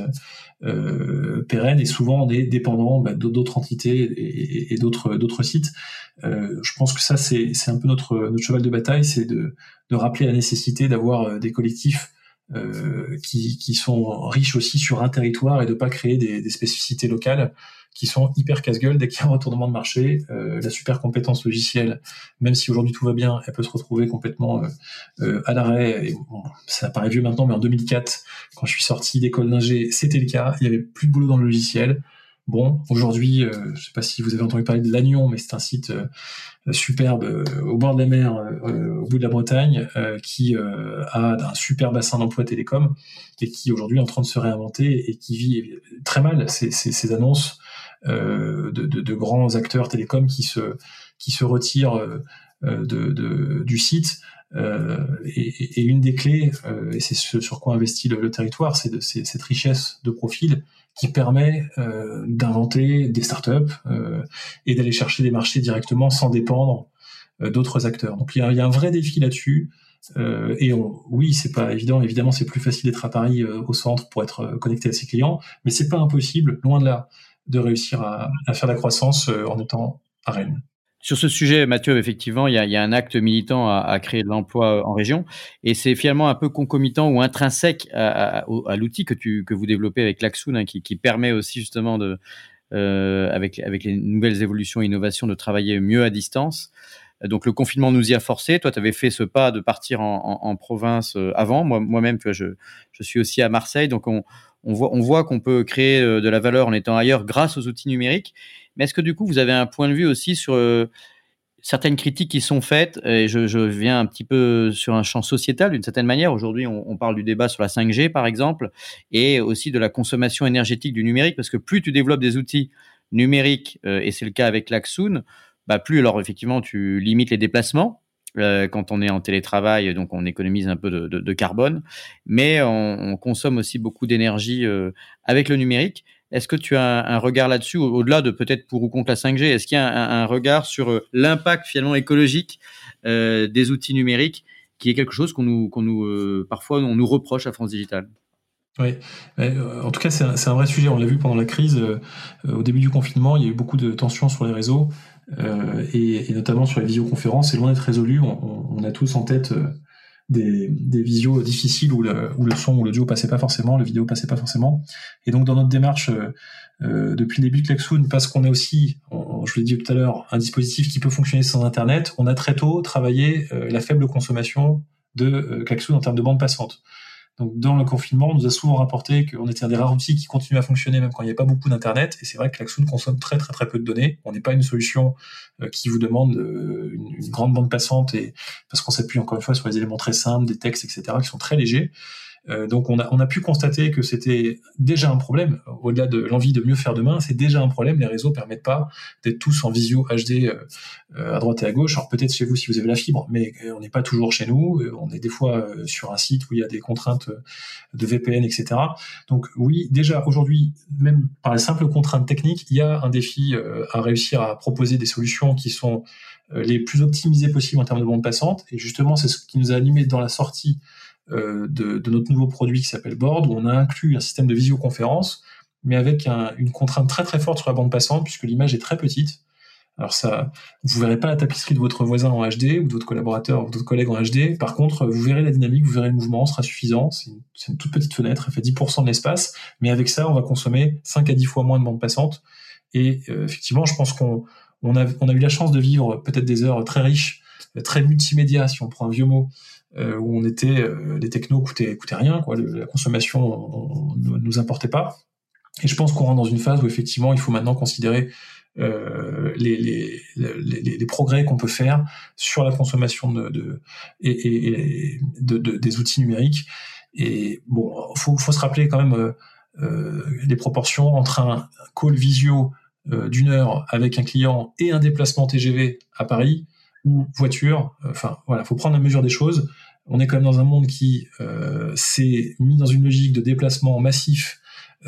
euh, pérennes, et souvent on est dépendant bah, d'autres entités et, et d'autres d'autres sites. Euh, je pense que ça c'est c'est un peu notre notre cheval de bataille, c'est de de rappeler la nécessité d'avoir des collectifs euh, qui qui sont riches aussi sur un territoire et de pas créer des, des spécificités locales qui sont hyper casse-gueule dès qu'il y a un retournement de marché. Euh, la super compétence logicielle, même si aujourd'hui tout va bien, elle peut se retrouver complètement euh, euh, à l'arrêt. Et bon, ça paraît vieux maintenant, mais en deux mille quatre, quand je suis sorti d'école d'ingé, c'était le cas. Il y avait plus de boulot dans le logiciel. Bon, aujourd'hui, euh, je sais pas si vous avez entendu parler de Lannion, mais c'est un site euh, superbe euh, au bord de la mer, euh, au bout de la Bretagne, euh, qui euh, a un super bassin d'emploi télécom et qui aujourd'hui est en train de se réinventer et qui vit très mal ces, ces, ces annonces euh, de, de, de grands acteurs télécoms qui se qui se retirent euh, de, de du site. Euh, et, et une des clés, euh, et c'est ce sur quoi investit le, le territoire, c'est, de, c'est cette richesse de profil qui permet euh, d'inventer des startups euh, et d'aller chercher des marchés directement sans dépendre euh, d'autres acteurs. Donc il y a, il y a un vrai défi là-dessus. Euh, et on, oui, c'est pas évident. Évidemment, c'est plus facile d'être à Paris euh, au centre pour être euh, connecté à ses clients, mais c'est pas impossible, loin de là, de réussir à, à faire la croissance euh, en étant à Rennes. Sur ce sujet, Mathieu, effectivement, il y a, il y a un acte militant à, à créer de l'emploi en région, et c'est finalement un peu concomitant ou intrinsèque à, à, à l'outil que, tu, que vous développez avec Klaxoon, hein, qui, qui permet aussi justement, de, euh, avec, avec les nouvelles évolutions et innovations, de travailler mieux à distance. Donc le confinement nous y a forcé. Toi, tu avais fait ce pas de partir en, en, en province avant. Moi, moi-même, tu vois, je, je suis aussi à Marseille, donc on, on voit, on voit qu'on peut créer de la valeur en étant ailleurs grâce aux outils numériques. Mais est-ce que du coup, vous avez un point de vue aussi sur euh, certaines critiques qui sont faites, et je, je viens un petit peu sur un champ sociétal d'une certaine manière. Aujourd'hui, on, on parle du débat sur la cinq G, par exemple, et aussi de la consommation énergétique du numérique, parce que plus tu développes des outils numériques, euh, et c'est le cas avec Klaxoon, bah plus alors effectivement tu limites les déplacements. Euh, quand on est en télétravail, donc on économise un peu de, de, de carbone, mais on, on consomme aussi beaucoup d'énergie euh, avec le numérique. Est-ce que tu as un, un regard là-dessus, au, au-delà de peut-être pour ou contre la cinq G, est-ce qu'il y a un, un regard sur euh, l'impact finalement écologique euh, des outils numériques, qui est quelque chose qu'on nous, qu'on nous euh, parfois on nous reproche à France Digital? Oui, en tout cas c'est un, c'est un vrai sujet. On l'a vu pendant la crise, euh, au début du confinement, il y a eu beaucoup de tensions sur les réseaux, euh, et, et notamment sur les visioconférences. C'est loin d'être résolu. On, on a tous en tête euh, des, des visios difficiles où le, où le son ou l'audio passait pas forcément, le vidéo passait pas forcément. Et donc dans notre démarche, euh, euh, depuis le début de Klaxoon, parce qu'on a aussi, on, je vous l'ai dit tout à l'heure, un dispositif qui peut fonctionner sans Internet, on a très tôt travaillé euh, la faible consommation de euh, Klaxoon en termes de bande passante. Donc, dans le confinement, on nous a souvent rapporté qu'on était un des rares outils qui continuait à fonctionner même quand il n'y avait pas beaucoup d'Internet. Et c'est vrai que Klaxoon consomme très, très, très peu de données. On n'est pas une solution euh, qui vous demande euh, une, une grande bande passante, et parce qu'on s'appuie encore une fois sur les éléments très simples, des textes, et cetera, qui sont très légers. Euh, donc, on a, on a pu constater que c'était déjà un problème. Au-delà de l'envie de mieux faire demain, c'est déjà un problème. Les réseaux permettent pas d'être tous en visio H D euh, à droite et à gauche. Alors peut-être chez vous si vous avez la fibre, mais on n'est pas toujours chez nous. On est des fois euh, sur un site où il y a des contraintes de V P N, et cetera. Donc oui, déjà aujourd'hui, même par les simples contraintes techniques, il y a un défi euh, à réussir à proposer des solutions qui sont euh, les plus optimisées possibles en termes de bande passante. Et justement, c'est ce qui nous a animés dans la sortie Euh, de, de notre nouveau produit qui s'appelle Board, où on a inclus un système de visioconférence, mais avec un, une contrainte très très forte sur la bande passante, puisque l'image est très petite. Alors ça, vous verrez pas la tapisserie de votre voisin en H D, ou de votre collaborateur, ou de votre collègue en H D. Par contre, vous verrez la dynamique, vous verrez le mouvement, ce sera suffisant. C'est une, c'est une toute petite fenêtre, elle fait dix pour cent de l'espace, mais avec ça, on va consommer cinq à dix fois moins de bande passante. Et euh, effectivement, je pense qu'on on a, on a eu la chance de vivre peut-être des heures très riches, très multimédia, si on prend un vieux mot, Euh, où on était, euh, les technos coûtaient, coûtaient rien, quoi. Le, la consommation ne nous importait pas. Et je pense qu'on rentre dans une phase où effectivement il faut maintenant considérer euh, les, les, les, les progrès qu'on peut faire sur la consommation de, de, et, et de, de, des outils numériques. Et bon, faut, faut se rappeler quand même euh, euh, les proportions entre un call visio euh, d'une heure avec un client et un déplacement T G V à Paris ou voiture. Enfin voilà, faut prendre la mesure des choses. On est quand même dans un monde qui euh, s'est mis dans une logique de déplacement massif,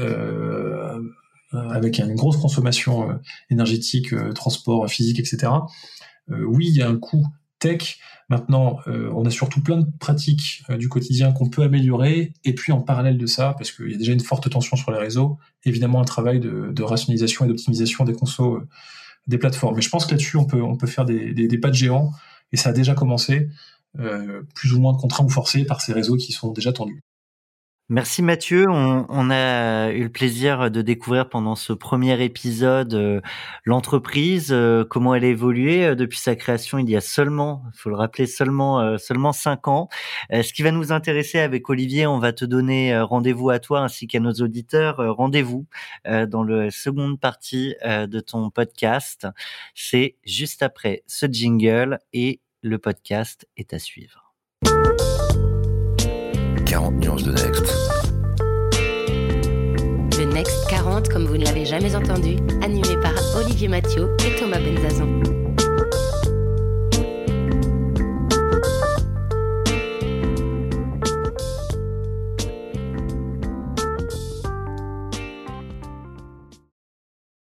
euh, avec une grosse consommation euh, énergétique, euh, transport physique, et cetera. Euh, oui, il y a un coût tech. Maintenant, euh, on a surtout plein de pratiques euh, du quotidien qu'on peut améliorer, et puis en parallèle de ça, parce qu'il y a déjà une forte tension sur les réseaux, évidemment un travail de, de rationalisation et d'optimisation des consos euh, des plateformes. Mais je pense que là-dessus, on peut, on peut faire des, des, des pas de géant, et ça a déjà commencé, euh, plus ou moins contraint ou forcé par ces réseaux qui sont déjà tendus. Merci Mathieu, on, on a eu le plaisir de découvrir pendant ce premier épisode euh, l'entreprise, euh, comment elle a évolué euh, depuis sa création il y a seulement, il faut le rappeler, seulement euh, seulement cinq ans. Euh, ce qui va nous intéresser avec Olivier, on va te donner euh, rendez-vous à toi ainsi qu'à nos auditeurs, euh, rendez-vous euh, dans la seconde partie euh, de ton podcast. C'est juste après ce jingle et le podcast est à suivre. quarante nuances de Next. Le Next quarante, comme vous ne l'avez jamais entendu, animé par Olivier Mathieu et Thomas Benzazan.